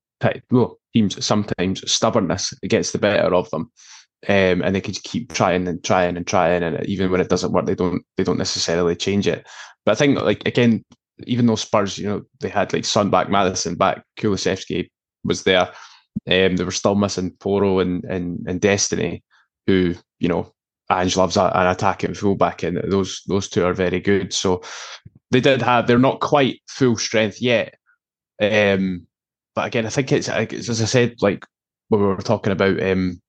teams, sometimes stubbornness gets the better of them, um, and they can keep trying and trying and trying, and even when it doesn't work, they don't they don't necessarily change it. But I think, like, again, even though Spurs, you know, they had like Son back, Maddison back, Kulusevski was there, um, they were still missing Porro and, and and Destiny, who, you know, Ange loves a, an attacking fullback, and those those two are very good. So they did have, they're not quite full strength yet. Um, but again, I think it's, it's as I said, like when we were talking about, um,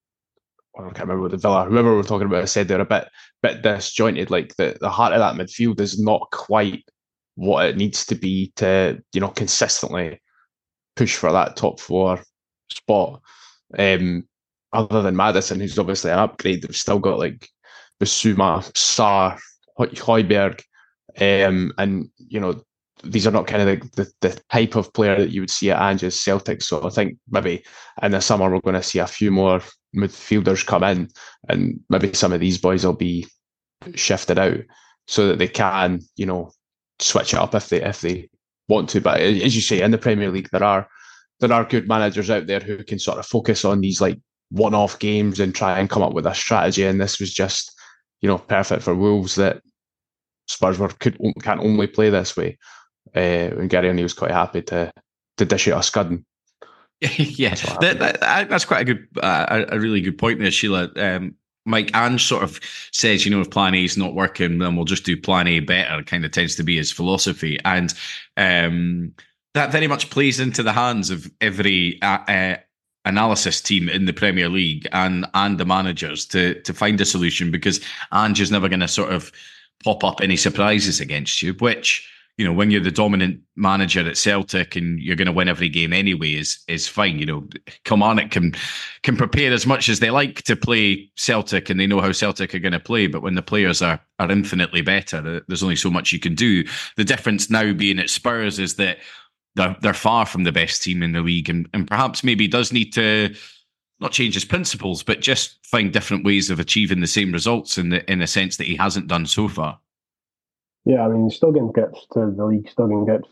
I can't remember what the Villa, whoever we were talking about, I said they're a bit bit disjointed. Like the, the heart of that midfield is not quite what it needs to be to, you know, consistently push for that top four spot. Um, other than Maddison, who's obviously an upgrade, they've still got like Bissouma, Sarr, Højbjerg, um, and, you know, these are not kind of the, the, the type of player that you would see at Ange's Celtic. So I think maybe in the summer we're going to see a few more midfielders come in, and maybe some of these boys will be shifted out so that they can, you know, switch it up if they if they want to. But as you say, in the Premier League, there are there are good managers out there who can sort of focus on these like one-off games and try and come up with a strategy. And this was just, you know, perfect for Wolves, that Spurs were could can't only play this way. Uh, and Gary O'Neill was quite happy to to dish out a scudding. Yeah, that's, that, that, that's quite a good, uh, a really good point there, Sheila. Um, Mike Ange sort of says, you know, if plan A is not working, then we'll just do plan A better, kind of tends to be his philosophy. And um, that very much plays into the hands of every uh, uh, analysis team in the Premier League and and the managers to to find a solution, because Ange is never going to sort of pop up any surprises against you, which, you know, when you're the dominant manager at Celtic and you're going to win every game anyway, is is fine. You know, Kilmarnock can can prepare as much as they like to play Celtic, and they know how Celtic are going to play. But when the players are are infinitely better, there's only so much you can do. The difference now being at Spurs is that they're they're far from the best team in the league, and and perhaps maybe does need to not change his principles, but just find different ways of achieving the same results in the in a sense that he hasn't done so far. Yeah, I mean, he's still getting grips to the league, still getting grips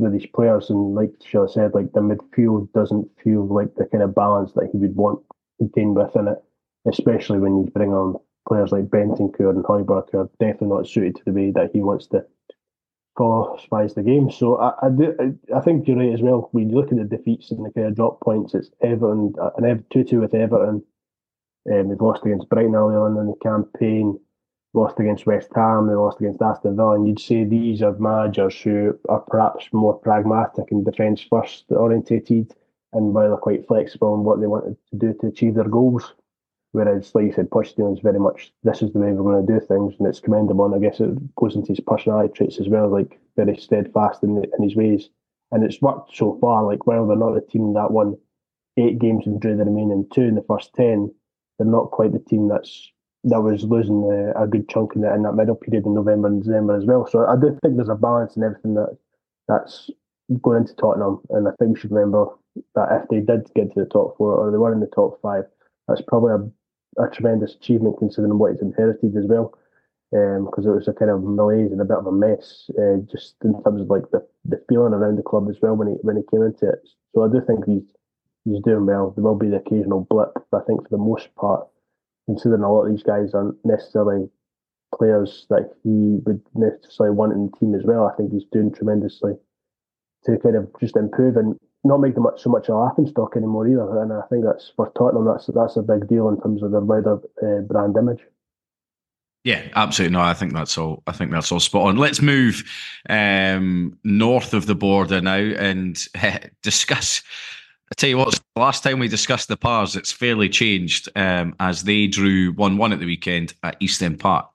with his players, and like Sheila said, like the midfield doesn't feel like the kind of balance that he would want contained within it, especially when you bring on players like Bentancur and Højbjerg, who are definitely not suited to the way that he wants to philosophize the game. So I, I do, I think you're right as well. When you look at the defeats and the kind of drop points, it's Everton, an two two with Everton. Um, they've lost against Brighton early on in the campaign, lost against West Ham, they lost against Aston Villa, and you'd say these are managers who are perhaps more pragmatic and defence first orientated, and while they're quite flexible in what they wanted to do to achieve their goals. Whereas, like you said, Pochettino is very much, this is the way we're going to do things, and it's commendable. And I guess it goes into his personality traits as well, like very steadfast in, the, in his ways. And it's worked so far. Like, while they're not the team that won eight games and drew the remaining two in the first ten, they're not quite the team that's that was losing uh, a good chunk in, the, in that middle period in November and December as well. So I do think there's a balance in everything that that's going into Tottenham. And I think we should remember that if they did get to the top four, or they were in the top five, that's probably a, a tremendous achievement considering what he's inherited as well. Because um, it was a kind of malaise and a bit of a mess, uh, just in terms of like the, the feeling around the club as well when he when he came into it. So I do think he's he's doing well. There will be the occasional blip, but I think for the most part, considering a lot of these guys aren't necessarily players that he would necessarily want in the team as well, I think he's doing tremendously to kind of just improve and not make them much so much a laughing stock anymore either. And I think that's for Tottenham, that's that's a big deal in terms of their wider uh, brand image. Yeah, absolutely. No, I think that's all. I think that's all spot on. Let's move um, north of the border now and uh, discuss. I tell you what, the last time we discussed the Pars, it's fairly changed um, as they drew one one at the weekend at East End Park.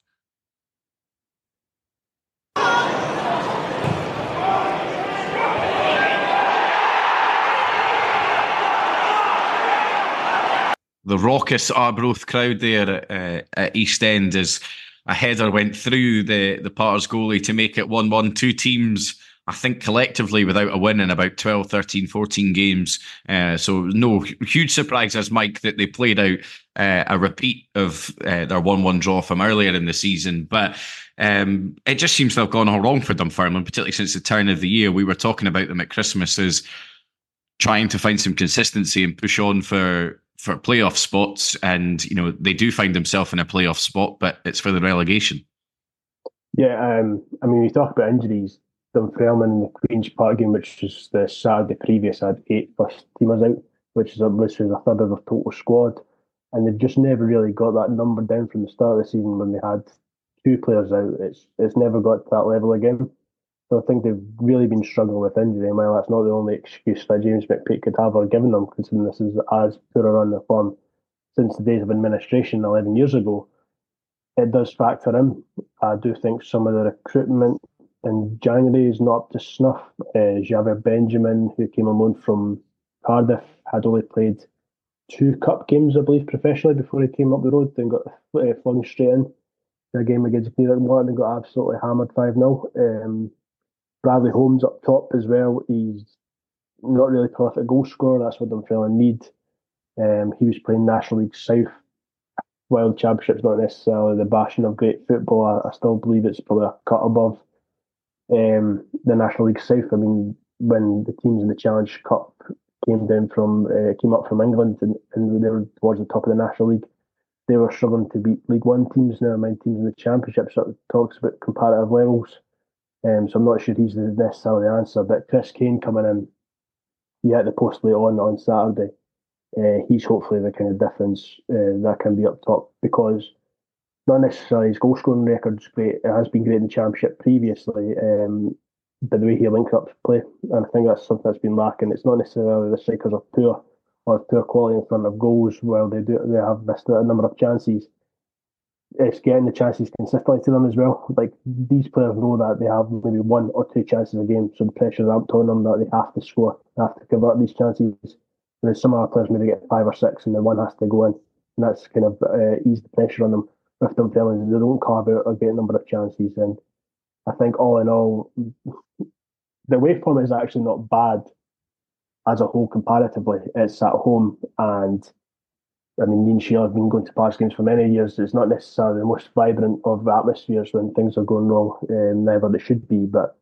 The raucous Arbroath crowd there uh, at East End as a header went through the, the Pars goalie to make it one one. Two teams, I think, collectively without a win in about twelve, thirteen, fourteen games. Uh, so no huge surprise as Mike that they played out uh, a repeat of uh, their one one draw from earlier in the season. But um, it just seems to have gone all wrong for Dunfermline, particularly since the turn of the year. We were talking about them at Christmas as trying to find some consistency and push on for for playoff spots, and you know they do find themselves in a playoff spot, but it's for the relegation. Yeah, um, I mean, we talk about injuries. Dunfermline in the Queen's Park game, which was the Saturday previous, had eight first teamers out, which is a, which is a third of their total squad, and they've just never really got that number down from the start of the season when they had two players out. It's it's never got to that level again. So I think they've really been struggling with injury, and while that's not the only excuse that James McPake could have or given them, considering this is as poor a run of form since the days of administration eleven years ago, it does factor in. I do think some of the recruitment in January is not up to snuff. Uh, Javier Benjamin, who came on loan from Cardiff, had only played two cup games, I believe, professionally before he came up the road and got uh, flung straight in the game against Peter Martin and got absolutely hammered five nil. Um, Bradley Holmes up top as well. He's not really a prolific goal scorer. That's what Dunfermline need. Um, he was playing National League South. While the Championship's not necessarily the bastion of great football, I, I still believe it's probably a cut above um, the National League South. I mean, when the teams in the Challenge Cup came down from uh, came up from England and, and they were towards the top of the National League, they were struggling to beat League One teams. Never mind teams in the Championship. So it talks about comparative levels. Um, so I'm not sure he's necessarily the answer. But Chris Kane coming in, he hit the post late on on Saturday. Uh, he's hopefully the kind of difference uh, that can be up top, because not necessarily his goal scoring record's great. It has been great in the Championship previously, um, but the way he links up to play, and I think that's something that's been lacking. It's not necessarily the strikers are poor or poor quality in front of goals. While they do, they have missed a number of chances. It's getting the chances consistently to them as well. Like, these players know that they have maybe one or two chances a game, so the pressure's amped on them that they have to score, they have to convert these chances. Whereas some other players maybe get five or six and then one has to go in, and that's kind of uh, eased the pressure on them. With them telling they don't carve out a great number of chances, and I think all in all, the away form is actually not bad as a whole comparatively. It's at home, and I mean, me and Sheila have been going to Pars games for many years. It's not necessarily the most vibrant of atmospheres when things are going wrong, um, neither they should be. But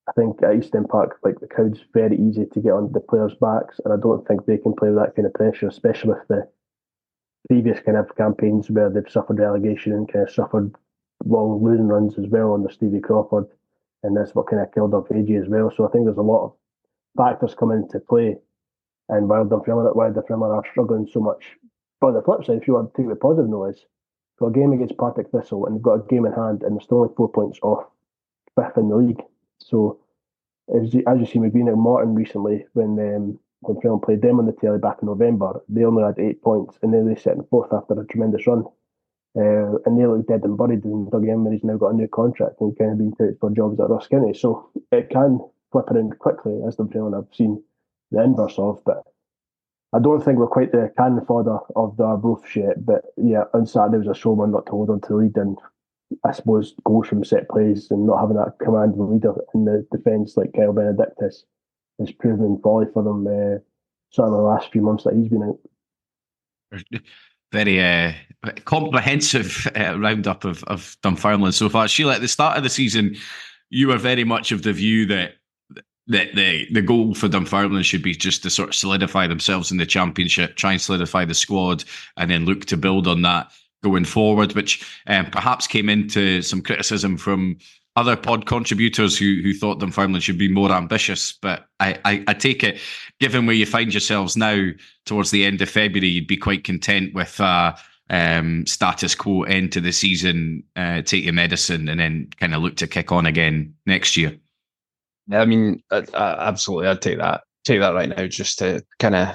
I think at Eastern Park, like the crowd's very easy to get on the players' backs, and I don't think they can play with that kind of pressure, especially with the previous kind of campaigns where they've suffered relegation and kind of suffered long losing runs as well under Stevie Crawford, and that's what kind of killed off A G as well. So I think there's a lot of factors come into play, and while Dunfermline, while Dunfermline are struggling so much. But on the flip side, if you want to take the positive noise, got a game against Partick Thistle, and they've got a game in hand, and they're still only four points off fifth in the league. So, as you, as you see, we've been at Morton recently when um, when Dunfermline played them on the telly back in November. They only had eight points, and then they set in fourth after a tremendous run. Uh, and they look dead and buried, and Doug Emery's now got a new contract and kind of been touted for jobs at Ross County. So it can flip around quickly, as Dunfermline I've seen the inverse of. But I don't think we're quite the cannon fodder of the Arbroath yet. But yeah, on Saturday was a showman not to hold on to the lead, and I suppose goals from set plays and not having that command of a leader in the defence like Kyle Benedictus has proven folly for them uh, sort of the last few months that he's been out. Very uh, comprehensive uh, roundup of, of Dunfermline so far. Sheila, at the start of the season, you were very much of the view that that the, the goal for Dunfermline should be just to sort of solidify themselves in the Championship, try and solidify the squad, and then look to build on that going forward, which um, perhaps came into some criticism from other pod contributors who who thought Dunfermline should be more ambitious. But I, I, I take it, given where you find yourselves now towards the end of February, you'd be quite content with uh, um, status quo end to the season, uh, take your medicine, and then kind of look to kick on again next year. Yeah, I mean, I, I, absolutely, I'd take that take that right now just to kind of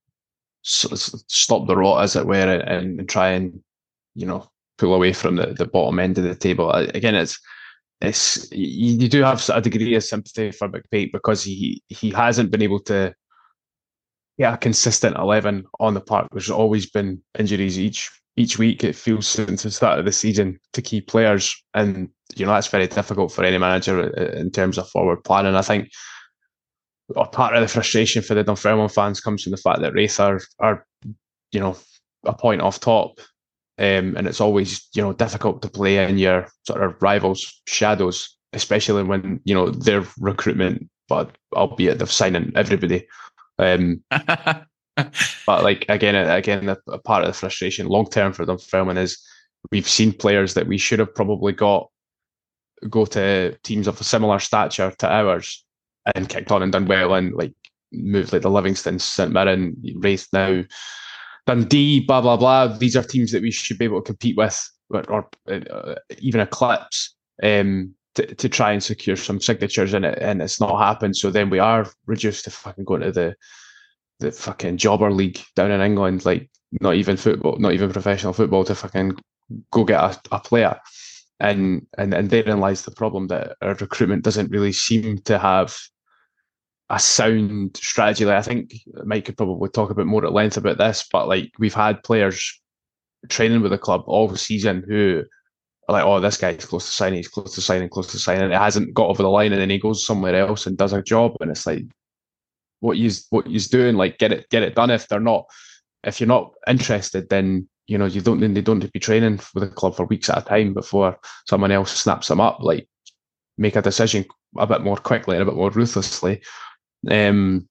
s- stop the rot, as it were, and, and try and, you know, pull away from the, the bottom end of the table. Again, it's it's you do have a degree of sympathy for McPake because he he hasn't been able to get a consistent eleven on the park. There's always been injuries each each week, it feels, since the start of the season, to key players, and you know that's very difficult for any manager in terms of forward planning. I think part of the frustration for the Dunfermline fans comes from the fact that Wraith are are you know a point off top. Um, and it's always, you know, difficult to play in your sort of rivals' shadows, especially when, you know, their recruitment, but albeit they're signing everybody. Um, but like, again, again, a, a part of the frustration long term for Dunfermline is we've seen players that we should have probably got go to teams of a similar stature to ours and kicked on and done well, and like moved like the Livingston, St Mirren, Wraith now, Dundee, blah, blah, blah. These are teams that we should be able to compete with, or, or uh, even eclipse, um, to, to try and secure some signatures in it, and it's not happened. So then we are reduced to fucking going to the the fucking jobber league down in England, like not even football, not even professional football, to fucking go get a, a player. And, and, and therein lies the problem, that our recruitment doesn't really seem to have a sound strategy. Like, I think Mike could probably talk a bit more at length about this, but like we've had players training with the club all season who are like, oh, this guy's close to signing, he's close to signing, close to signing. It hasn't got over the line, and then he goes somewhere else and does a job, and it's like, what he's what he's doing, like get it get it done. If they're not, if you're not interested, then you know you don't then they don't need to be training with the club for weeks at a time before someone else snaps them up. Like, make a decision a bit more quickly and a bit more ruthlessly. Um,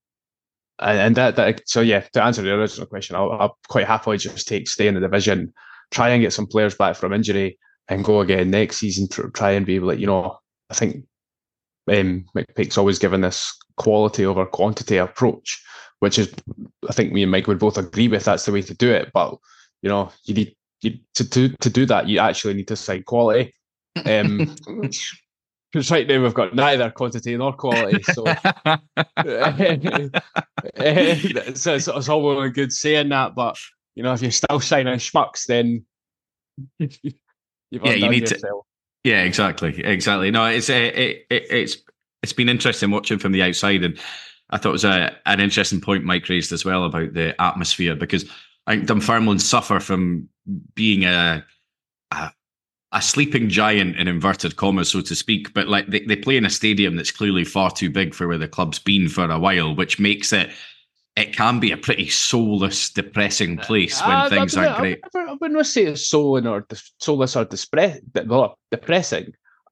and, and that, that, so yeah, to answer the original question, I'll, I'll quite happily just take stay in the division, try and get some players back from injury, and go again next season. Try and be able to, you know, I think um, McPake's always given this quality over quantity approach, which is, I think me and Mike would both agree with. That's the way to do it. But you know, you need you, to to to do that. You actually need to sign quality. Um, Because right now we've got neither quantity nor quality, so so it's, it's all well and good saying that, but you know, if you're still signing schmucks, then you've yeah, you need yourself. to. Yeah, exactly, exactly. No, it's a, it, it, it's it's been interesting watching from the outside, and I thought it was a, an interesting point Mike raised as well about the atmosphere, because I think Dunfermline suffer from being a. a a sleeping giant in inverted commas, so to speak, but like they, they play in a stadium that's clearly far too big for where the club's been for a while, which makes it, it can be a pretty soulless, depressing place when uh, things aren't great. I wouldn't say it's soulless or, soulless or dispre- depressing.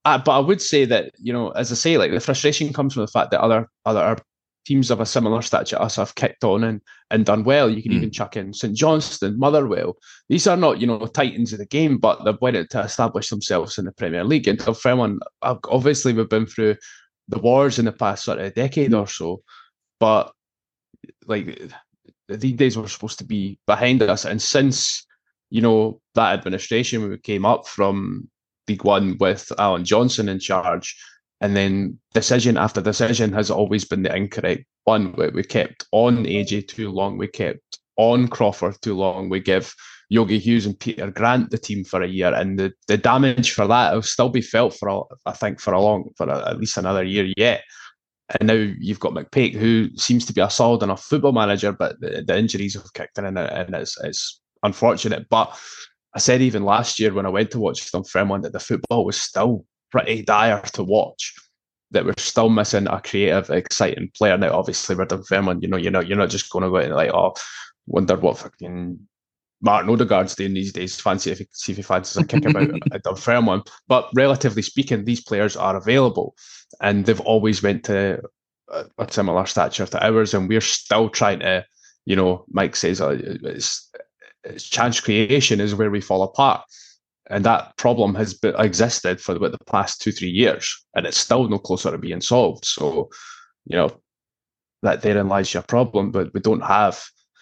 I, but I would say that, you know, as I say, like the frustration comes from the fact that other other teams of a similar stature to us have kicked on and, and done well. You can mm. even chuck in St Johnstone, Motherwell. These are not, you know, titans of the game, but they've went to establish themselves in the Premier League. And Dunfermline, obviously, we've been through the wars in the past sort of decade or so, but like these days were supposed to be behind us. And since, you know, that administration, when we came up from League One with Alan Johnson in charge, and then decision after decision has always been the incorrect one. We, we kept on A J too long. We kept on Crawford too long. We give Yogi Hughes and Peter Grant the team for a year, and the, the damage for that will still be felt for, a, I think, for a long, for a, at least another year yet. And now you've got McPake, who seems to be a solid enough football manager, but the, the injuries have kicked in, and, and it's, it's unfortunate. But I said even last year when I went to watch Dunfermline that the football was still pretty dire to watch, that we're still missing a creative, exciting player. Now, obviously, we're Dunfermline, you know, you're not, you're not just going to go out and like, oh, wonder what fucking Martin Odegaard's doing these days. Fancy if he, see if he fancies a kick about at Dunfermline. But relatively speaking, these players are available, and they've always went to a, a similar stature to ours, and we're still trying to, you know, Mike says uh, it's, it's chance creation is where we fall apart. And that problem has been, existed for about the past two, three years, and it's still no closer to being solved. So, you know, that therein lies your problem. But we don't have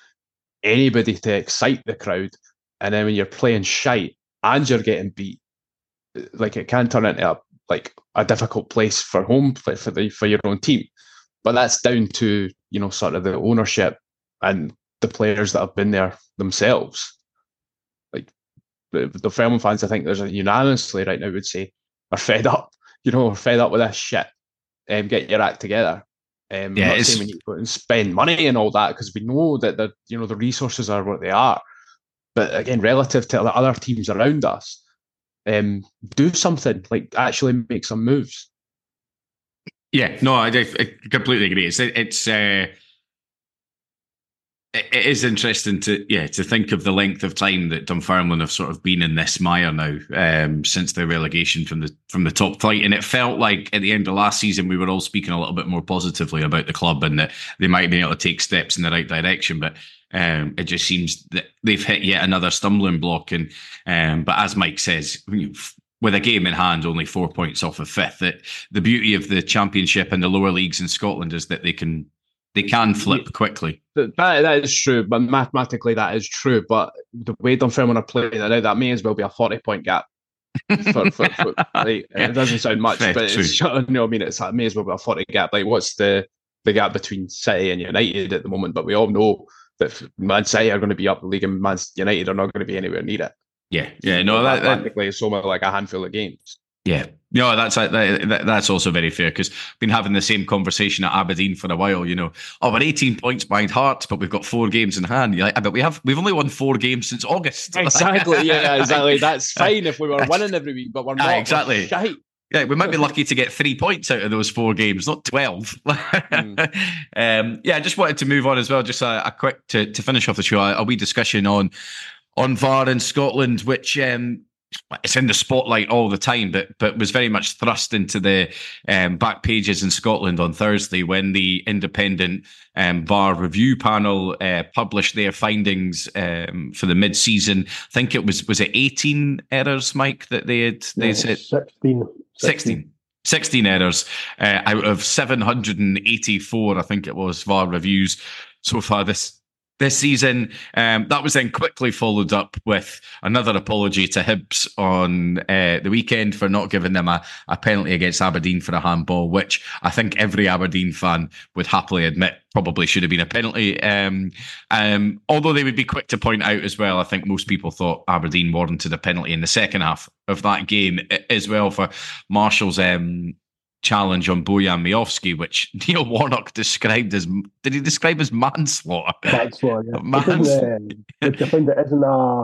anybody to excite the crowd. And then when you're playing shite and you're getting beat, like it can turn into a, like a difficult place for home for the for your own team. But that's down to, you know, sort of the ownership and the players that have been there themselves. Like the, the Fairmont fans, I think there's a unanimously right now would say are fed up. You know, fed up with this shit. Um, get your act together. Um, yeah, I'm not saying we need to go and spend money and all that, because we know that the you know the resources are what they are. But again, relative to the other teams around us, um, do something, like actually make some moves. Yeah, no, I, I completely agree. It's it's uh, it is interesting to yeah to think of the length of time that Dunfermline have sort of been in this mire now, um, since their relegation from the from the top flight, and it felt like at the end of last season we were all speaking a little bit more positively about the club and that they might have been able to take steps in the right direction, but um, it just seems that they've hit yet another stumbling block. And um, but as Mike says, with a game in hand, only four points off of fifth, that the beauty of the Championship and the lower leagues in Scotland is that they can. They can flip quickly. That, that is true, but mathematically that is true. But the way Dunfermline are playing it now, that may as well be a forty-point gap. For, for, for, like, yeah. It doesn't sound much, Fair, but it's, you know, I mean, it's it may as well be a forty gap. Like, what's the the gap between City and United at the moment? But we all know that Man City are going to be up the league, and Man United are not going to be anywhere near it. Yeah, yeah, no, that, that practically is so much like a handful of games. Yeah, no, that's that, that, that's also very fair, because I've been having the same conversation at Aberdeen for a while. You know, oh, we're eighteen points behind Hearts, but we've got four games in hand. You're like, but we have we've only won four games since August. Exactly, yeah, exactly. That's fine if we were winning every week, but we're not. Exactly. We're yeah, we might be lucky to get three points out of those four games, not twelve. mm. um, yeah, I just wanted to move on as well. Just a, a quick to to finish off the show, a, a wee discussion on on V A R in Scotland, which. Um, It's in the spotlight all the time, but but was very much thrust into the um, back pages in Scotland on Thursday when the independent um, V A R review panel uh, published their findings um, for the mid-season. I think it was was it eighteen errors, Mike, that they had they yeah, said sixteen. sixteen. sixteen errors uh, out of seven hundred eighty-four, I think it was, V A R reviews so far this. This season. Um, that was then quickly followed up with another apology to Hibs on uh, the weekend for not giving them a, a penalty against Aberdeen for a handball, which I think every Aberdeen fan would happily admit probably should have been a penalty. Um, um, although they would be quick to point out as well, I think most people thought Aberdeen warranted a penalty in the second half of that game as well for Marshall's um, challenge on Bojan Miovski, which Neil Warnock described as, did he describe as manslaughter? Manslaughter, yeah. manslaughter. Which I think it isn't a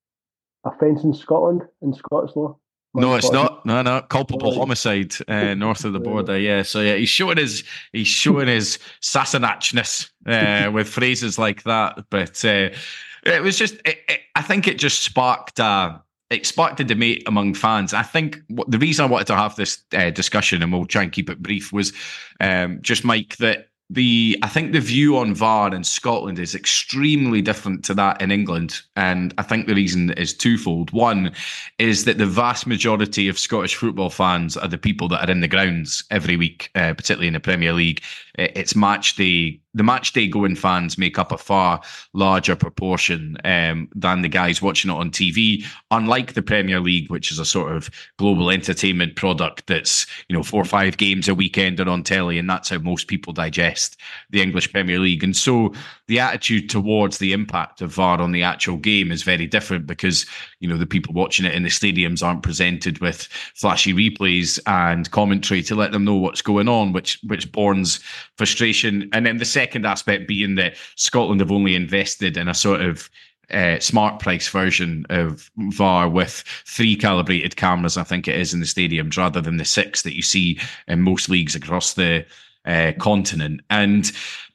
offence in Scotland, in Scots law. No, it's not. No, no, culpable homicide uh, north of the border. Yeah, so yeah, he's showing his he's showing his Sassenachness uh, with phrases like that. But uh, it was just, it, it, I think it just sparked a it sparked a debate among fans. I think what, the reason I wanted to have this uh, discussion, and we'll try and keep it brief, was um, just, Mike, that the I think the view on V A R in Scotland is extremely different to that in England. And I think the reason is twofold. One is that the vast majority of Scottish football fans are the people that are in the grounds every week, uh, particularly in the Premier League. It's match day. The match day going fans make up a far larger proportion um, than the guys watching it on T V. Unlike the Premier League, which is a sort of global entertainment product that's, you know, four or five games a weekend are on telly, and that's how most people digest the English Premier League. And so the attitude towards the impact of V A R on the actual game is very different, because, you know, the people watching it in the stadiums aren't presented with flashy replays and commentary to let them know what's going on, which which borns frustration. And then the second aspect being that Scotland have only invested in a sort of uh, smart price version of V A R with three calibrated cameras, I think it is, in the stadiums, rather than the six that you see in most leagues across the uh, continent. And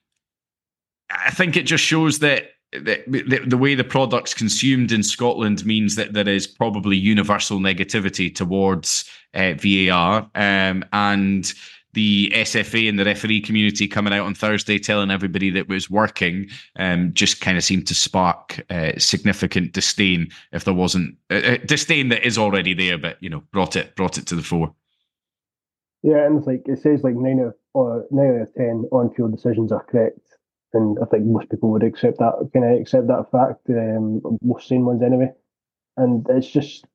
I think it just shows that the, the, the way the product's consumed in Scotland means that there is probably universal negativity towards uh, V A R, um, and the S F A and the referee community coming out on Thursday telling everybody that it was working um, just kind of seemed to spark uh, significant disdain, if there wasn't uh, disdain that is already there, but, you know, brought it brought it to the fore. Yeah, and it's like it says like nine out of or nine out of ten on-field decisions are correct, and I think most people would accept that kind of accept that fact. Um, most sane ones anyway, and it's just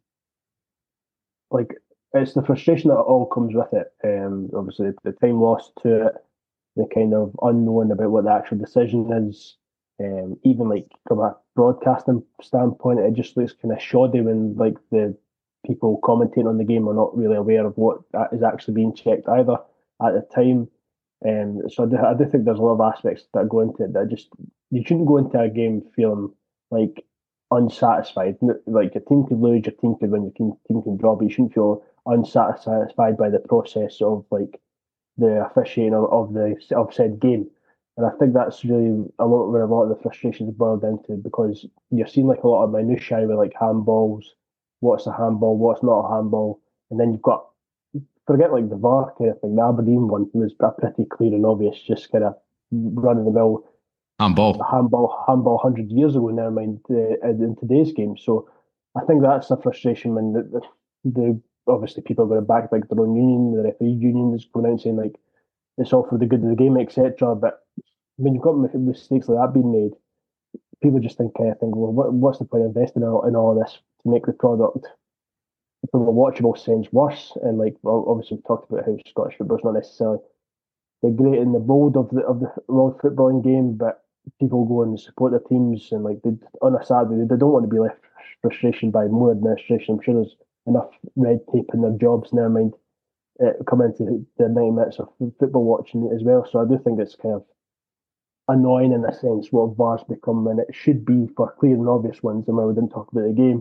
like. It's the frustration that all comes with it. Um, obviously, the time lost to it, the kind of unknown about what the actual decision is. Um, even like from a broadcasting standpoint, it just looks kind of shoddy when like the people commentating on the game are not really aware of what is actually being checked either at the time. Um, so I do, I do think there's a lot of aspects that go into it that just you shouldn't go into a game feeling like unsatisfied. Like your team could lose, your team could win, your team, team can draw, but you shouldn't feel unsatisfied by the process of like the officiating of, of the of said game. And I think that's really a lot where a lot of the frustrations boiled into, because you're seeing like a lot of minutiae with like handballs, what's a handball, what's not a handball, and then you've got forget like the V A R kind of thing. The Aberdeen one was a pretty clear and obvious, just kind of run of the mill handball, handball, handball, hundred years ago. Never mind uh, in today's game. So I think that's the frustration when the, the, the obviously people are going to back like their own union, the referee union is going out and saying like it's all for the good of the game, et cetera. But when you've got mistakes like that being made, people just think kind of think, well, what, what's the point of investing in all, in all of this to make the product from a watchable sense worse? And like well, obviously we've talked about how Scottish football is not necessarily the great and the bold of the of the world footballing game, but people go and support their teams, and like they, on a Saturday they don't want to be left frustration by more administration. I'm sure there's enough red tape in their jobs, never mind uh, come into the ninety minutes of football watching as well. So I do think it's kind of annoying in a sense what V A R's become, and it should be for clear and obvious ones. And when we didn't talk about the game,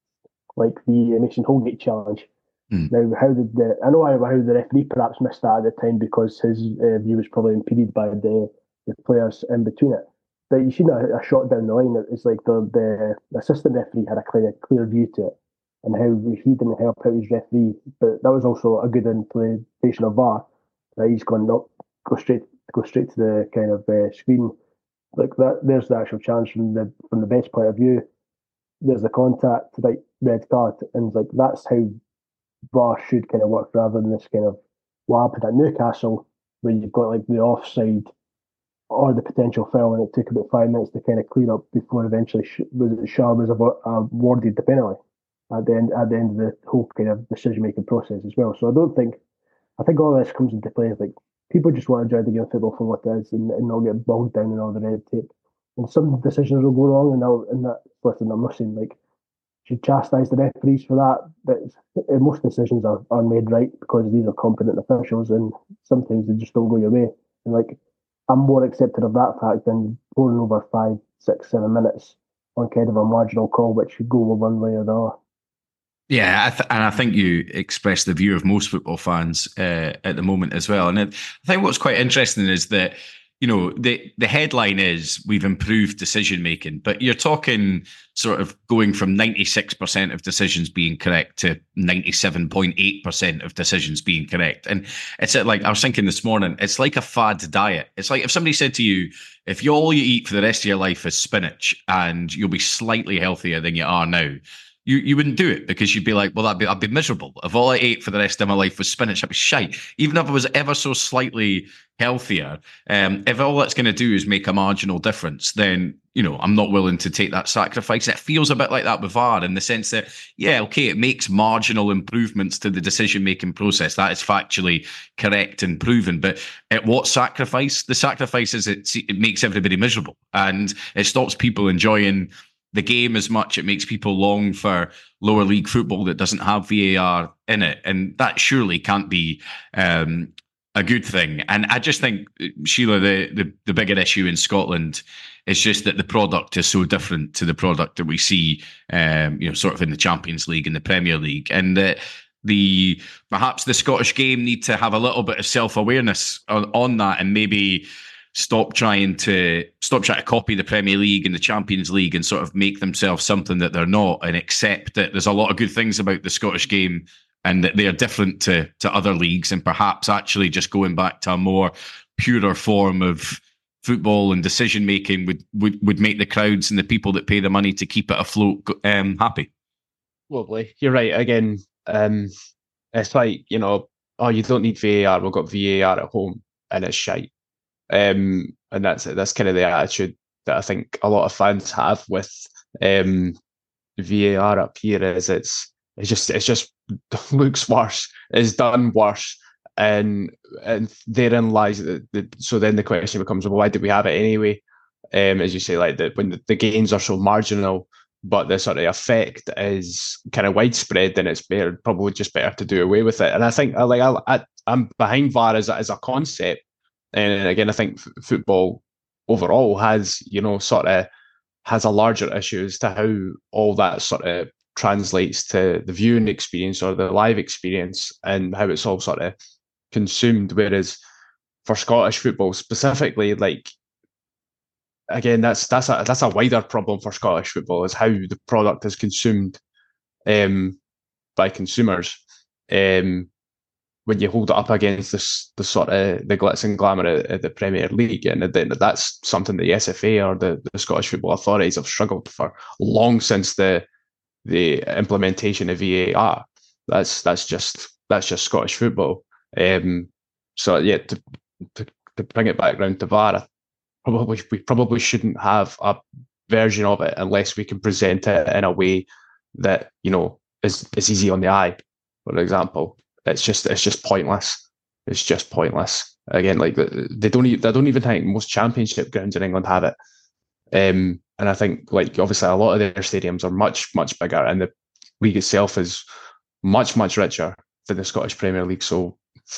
like the Mason Holgate challenge. Mm. Now, how did the I know how, how the referee perhaps missed that at the time because his uh, view was probably impeded by the, the players in between it. But you seen a, a shot down the line. It's like the, the the assistant referee had a clear clear view to it, and how he didn't help out his referee. But that was also a good implementation of V A R. That he's gone up, go straight, go straight to the kind of uh, screen, like that. There's the actual challenge from the from the best point of view. There's the contact, like red card, and like that's how V A R should kind of work, rather than this kind of what happened at Newcastle, where you've got like the offside or the potential foul, and it took about five minutes to kind of clear up before eventually Shaw was awarded the penalty at the end at the end of the whole kind of decision making process as well. So I don't think I think all this comes into play. Like people just want to enjoy the game of football for what it is, and, and not get bogged down in all the red tape. And some decisions will go wrong, and that and that listen, I'm not saying like should chastise the referees for that, but most decisions are, are made right because these are competent officials, and sometimes they just don't go your way. And like I'm more accepted of that fact than pouring over five, six, seven minutes on kind of a marginal call which should go one way or the other. Yeah, I th- and I think you express the view of most football fans uh, at the moment as well. And it, I think what's quite interesting is that you know, the the headline is we've improved decision making, but you're talking sort of going from ninety-six percent of decisions being correct to ninety-seven point eight percent of decisions being correct. And it's like, I was thinking this morning, it's like a fad diet. It's like if somebody said to you, if you all you eat for the rest of your life is spinach and you'll be slightly healthier than you are now, You you wouldn't do it because you'd be like, well, I'd be, I'd be miserable. If all I ate for the rest of my life was spinach, I'd be shite. Even if I was ever so slightly healthier, um, if all that's going to do is make a marginal difference, then, you know, I'm not willing to take that sacrifice. It feels a bit like that with V A R in the sense that, yeah, okay, it makes marginal improvements to the decision-making process. That is factually correct and proven. But at what sacrifice? The sacrifice is it, it makes everybody miserable and it stops people enjoying the game as much. It makes people long for lower league football that doesn't have V A R in it. And that surely can't be um, a good thing. And I just think, Sheila, the, the, the bigger issue in Scotland is just that the product is so different to the product that we see, um, you know, sort of in the Champions League and the Premier League. And uh, the perhaps the Scottish game need to have a little bit of self-awareness on, on that and maybe stop trying to stop trying to copy the Premier League and the Champions League and sort of make themselves something that they're not, and accept that there's a lot of good things about the Scottish game and that they are different to to other leagues, and perhaps actually just going back to a more purer form of football and decision making would would would make the crowds and the people that pay the money to keep it afloat um, happy. Probably, you're right. Again, um, it's like, you know, oh, you don't need V A R. We've got V A R at home, and it's shite. Um, and that's that's kind of the attitude that I think a lot of fans have with um, V A R up here. Is it's it's just it's just looks worse, it's done worse, and and therein lies the, the so then the question becomes, well, why did we have it anyway? Um, as you say, like the, when the, the gains are so marginal, but the sort of effect is kind of widespread, then it's better, probably just better to do away with it. And I think like I, I I'm behind V A R as a, as a concept. And again, I think f- football overall has, you know, sort of has a larger issue as to how all that sort of translates to the viewing experience or the live experience and how it's all sort of consumed. Whereas for Scottish football specifically, like, again, that's that's a that's a wider problem for Scottish football, is how the product is consumed um, by consumers. Um, when you hold it up against this, the sort of the glitz and glamour of, of the Premier League, and then that's something that the S F A or the, the Scottish football authorities have struggled for long since the the implementation of V A R. That's that's just that's just Scottish football. Um, so yeah, to, to to bring it back round to V A R, probably we probably shouldn't have a version of it unless we can present it in a way that, you know, is is easy on the eye. For example. It's just it's just pointless. It's just pointless. Again, like they don't even, they don't even think most championship grounds in England have it. Um, and I think, like, obviously a lot of their stadiums are much much bigger, and the league itself is much much richer than the Scottish Premier League. So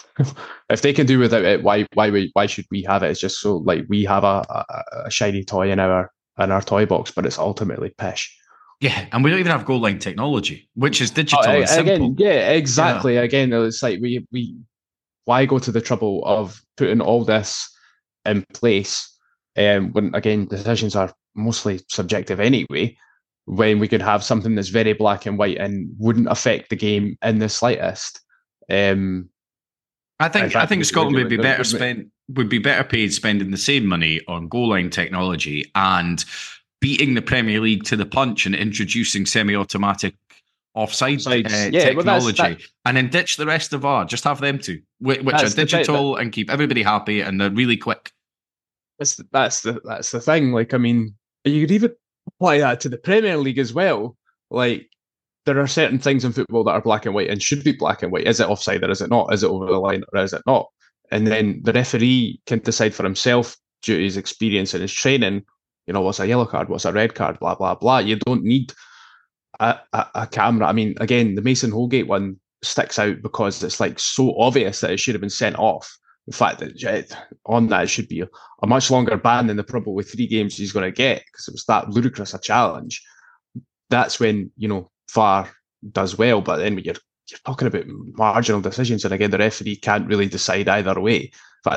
if they can do without it, why why we, why should we have it? It's just so like we have a, a, a shiny toy in our in our toy box, but it's ultimately pish. Yeah, and we don't even have goal line technology, which is digital oh, and simple. Again, yeah, exactly. Yeah. Again, it's like we we why go to the trouble of putting all this in place um, when, again, decisions are mostly subjective anyway, when we could have something that's very black and white and wouldn't affect the game in the slightest. Um, I think I think Scotland would be better spent would be better paid spending the same money on goal line technology and beating the Premier League to the punch and introducing semi-automatic offside uh, yeah, technology, well, that's, that, and then ditch the rest of V A R. Just have them two, which, which are digital the, and keep everybody happy, and they're really quick. That's the, that's the that's the thing. Like, I mean, you could even apply that to the Premier League as well. Like, there are certain things in football that are black and white and should be black and white. Is it offside or is it not? Is it over the line or is it not? And then the referee can decide for himself due to his experience and his training, you know, what's a yellow card, what's a red card, blah, blah, blah. You don't need a, a, a camera. I mean, again, the Mason Holgate one sticks out because it's like so obvious that it should have been sent off. The fact that on that it should be a, a much longer ban than the probably three games he's going to get because it was that ludicrous a challenge. That's when, you know, V A R does well. But then when you're, you're talking about marginal decisions, and again, the referee can't really decide either way. In fact,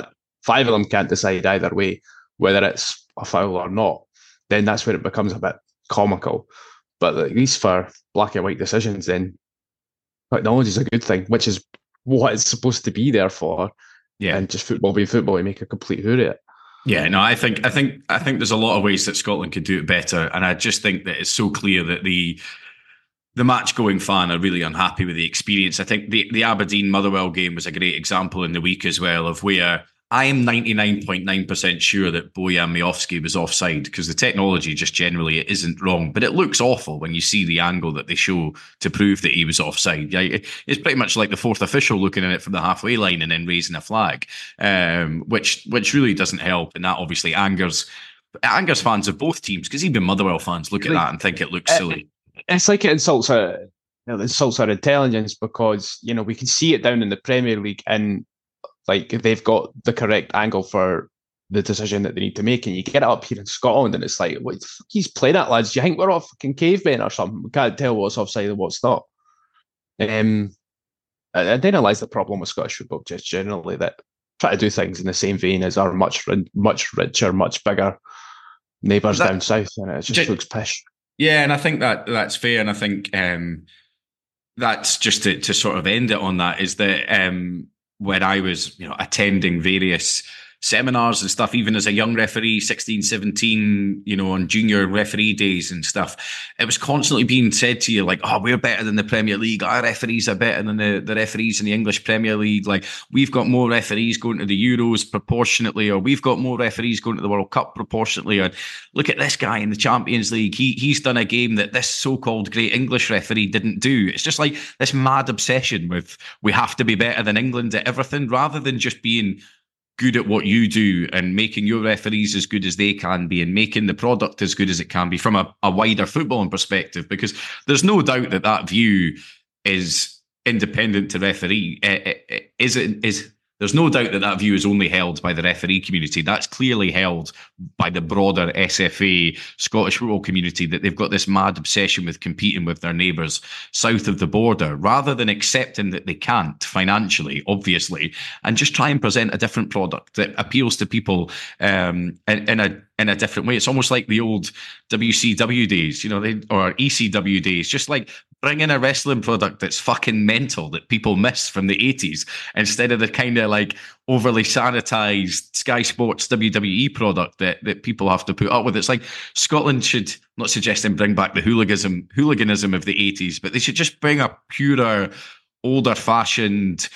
five of them can't decide either way whether it's a foul or not, then that's where it becomes a bit comical. But at least for black and white decisions, then technology is a good thing, which is what it's supposed to be there for. Yeah, and just football being football, you make a complete hoor of it. Yeah, no, I think I think I think there's a lot of ways that Scotland could do it better, and I just think that it's so clear that the the match-going fan are really unhappy with the experience. I think the the Aberdeen Motherwell game was a great example in the week as well of where I am ninety-nine point nine percent sure that Bojan Miovski was offside, because the technology just generally it isn't wrong, but it looks awful when you see the angle that they show to prove that he was offside. It's pretty much like the fourth official looking at it from the halfway line and then raising a flag, um, which which really doesn't help, and that obviously angers angers fans of both teams, because even Motherwell fans look at that and think it looks silly. It's like it insults our, you know, it insults our intelligence, because you know we can see it down in the Premier League and. Like they've got the correct angle for the decision that they need to make, and you get it up here in Scotland, and it's like, what the fuck he's playing at, lads? Do you think we're all fucking cavemen or something? We can't tell what's offside and what's not. Um, I, I then realise the problem with Scottish football just generally that try to do things in the same vein as our much, much richer, much bigger neighbours down south, and it just, just looks pish. Yeah, and I think that that's fair, and I think um, that's just to, to sort of end it on that is that. Um, when I was, you know, attending various seminars and stuff, even as a young referee, sixteen, seventeen, you know, on junior referee days and stuff, it was constantly being said to you like, oh, we're better than the Premier League. Our referees are better than the, the referees in the English Premier League. Like, we've got more referees going to the Euros proportionately, or we've got more referees going to the World Cup proportionately. Or look at this guy in the Champions League. He He's done a game that this so-called great English referee didn't do. It's just like this mad obsession with we have to be better than England at everything, rather than just being good at what you do and making your referees as good as they can be and making the product as good as it can be from a, a wider footballing perspective, because there's no doubt that that view is independent to referee. Uh, is it is There's no doubt that that view is only held by the referee community. That's clearly held by the broader S F A Scottish football community, that they've got this mad obsession with competing with their neighbours south of the border, rather than accepting that they can't financially, obviously, and just try and present a different product that appeals to people um, in, in a in a different way. It's almost like the old W C W days, you know, they, or E C W days, just like bring in a wrestling product that's fucking mental that people miss from the eighties, instead of the kind of like overly sanitized Sky Sports W W E product that, that people have to put up with. It's like Scotland should, I'm not suggesting bring back the hooliganism, hooliganism of the eighties, but they should just bring a purer, older fashioned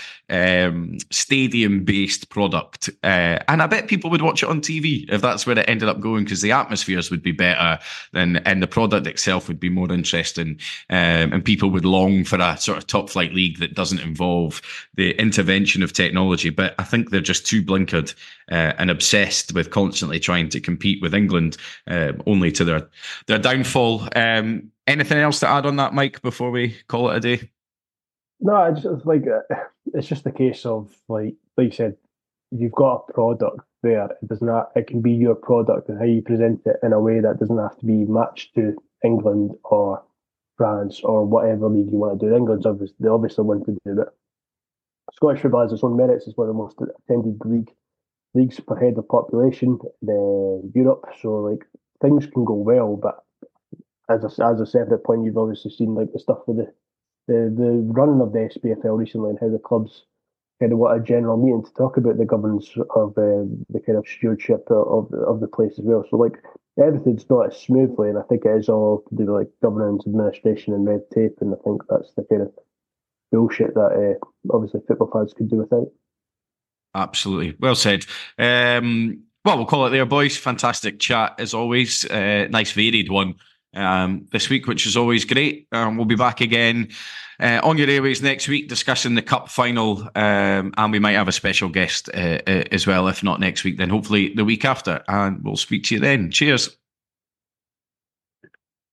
um, stadium based product. Uh, and I bet people would watch it on T V if that's where it ended up going, because the atmospheres would be better than, and the product itself would be more interesting. Um, and people would long for a sort of top flight league that doesn't involve the intervention of technology. But I think they're just too blinkered uh, and obsessed with constantly trying to compete with England, uh, only to their, their downfall. Um, anything else to add on that, Mike, before we call it a day? No, it's just like it's just a case of like like you said, you've got a product there. It does not. It can be your product and how you present it in a way that doesn't have to be matched to England or France or whatever league you want to do. England's obviously they obviously want to do it. Scottish football has its own merits. It's one of the most attended league leagues per head of population in Europe. So like things can go well, but as a, as a separate point, you've obviously seen like the stuff with the. The, the running of the S P F L recently and how the clubs kind of want a general meeting to talk about the governance of uh, the kind of stewardship of, of the place as well. So like everything's not as smoothly, and I think it is all to do with like governance, administration and red tape, and I think that's the kind of bullshit that uh, obviously football fans could do without. Absolutely. Well said. Um, well, we'll call it there, boys. Fantastic chat as always. Uh, nice varied one. Um, this week, which is always great. Um, we'll be back again uh, on your airways next week discussing the cup final, um, and we might have a special guest uh, uh, as well. If not next week, then hopefully the week after, and we'll speak to you then. Cheers.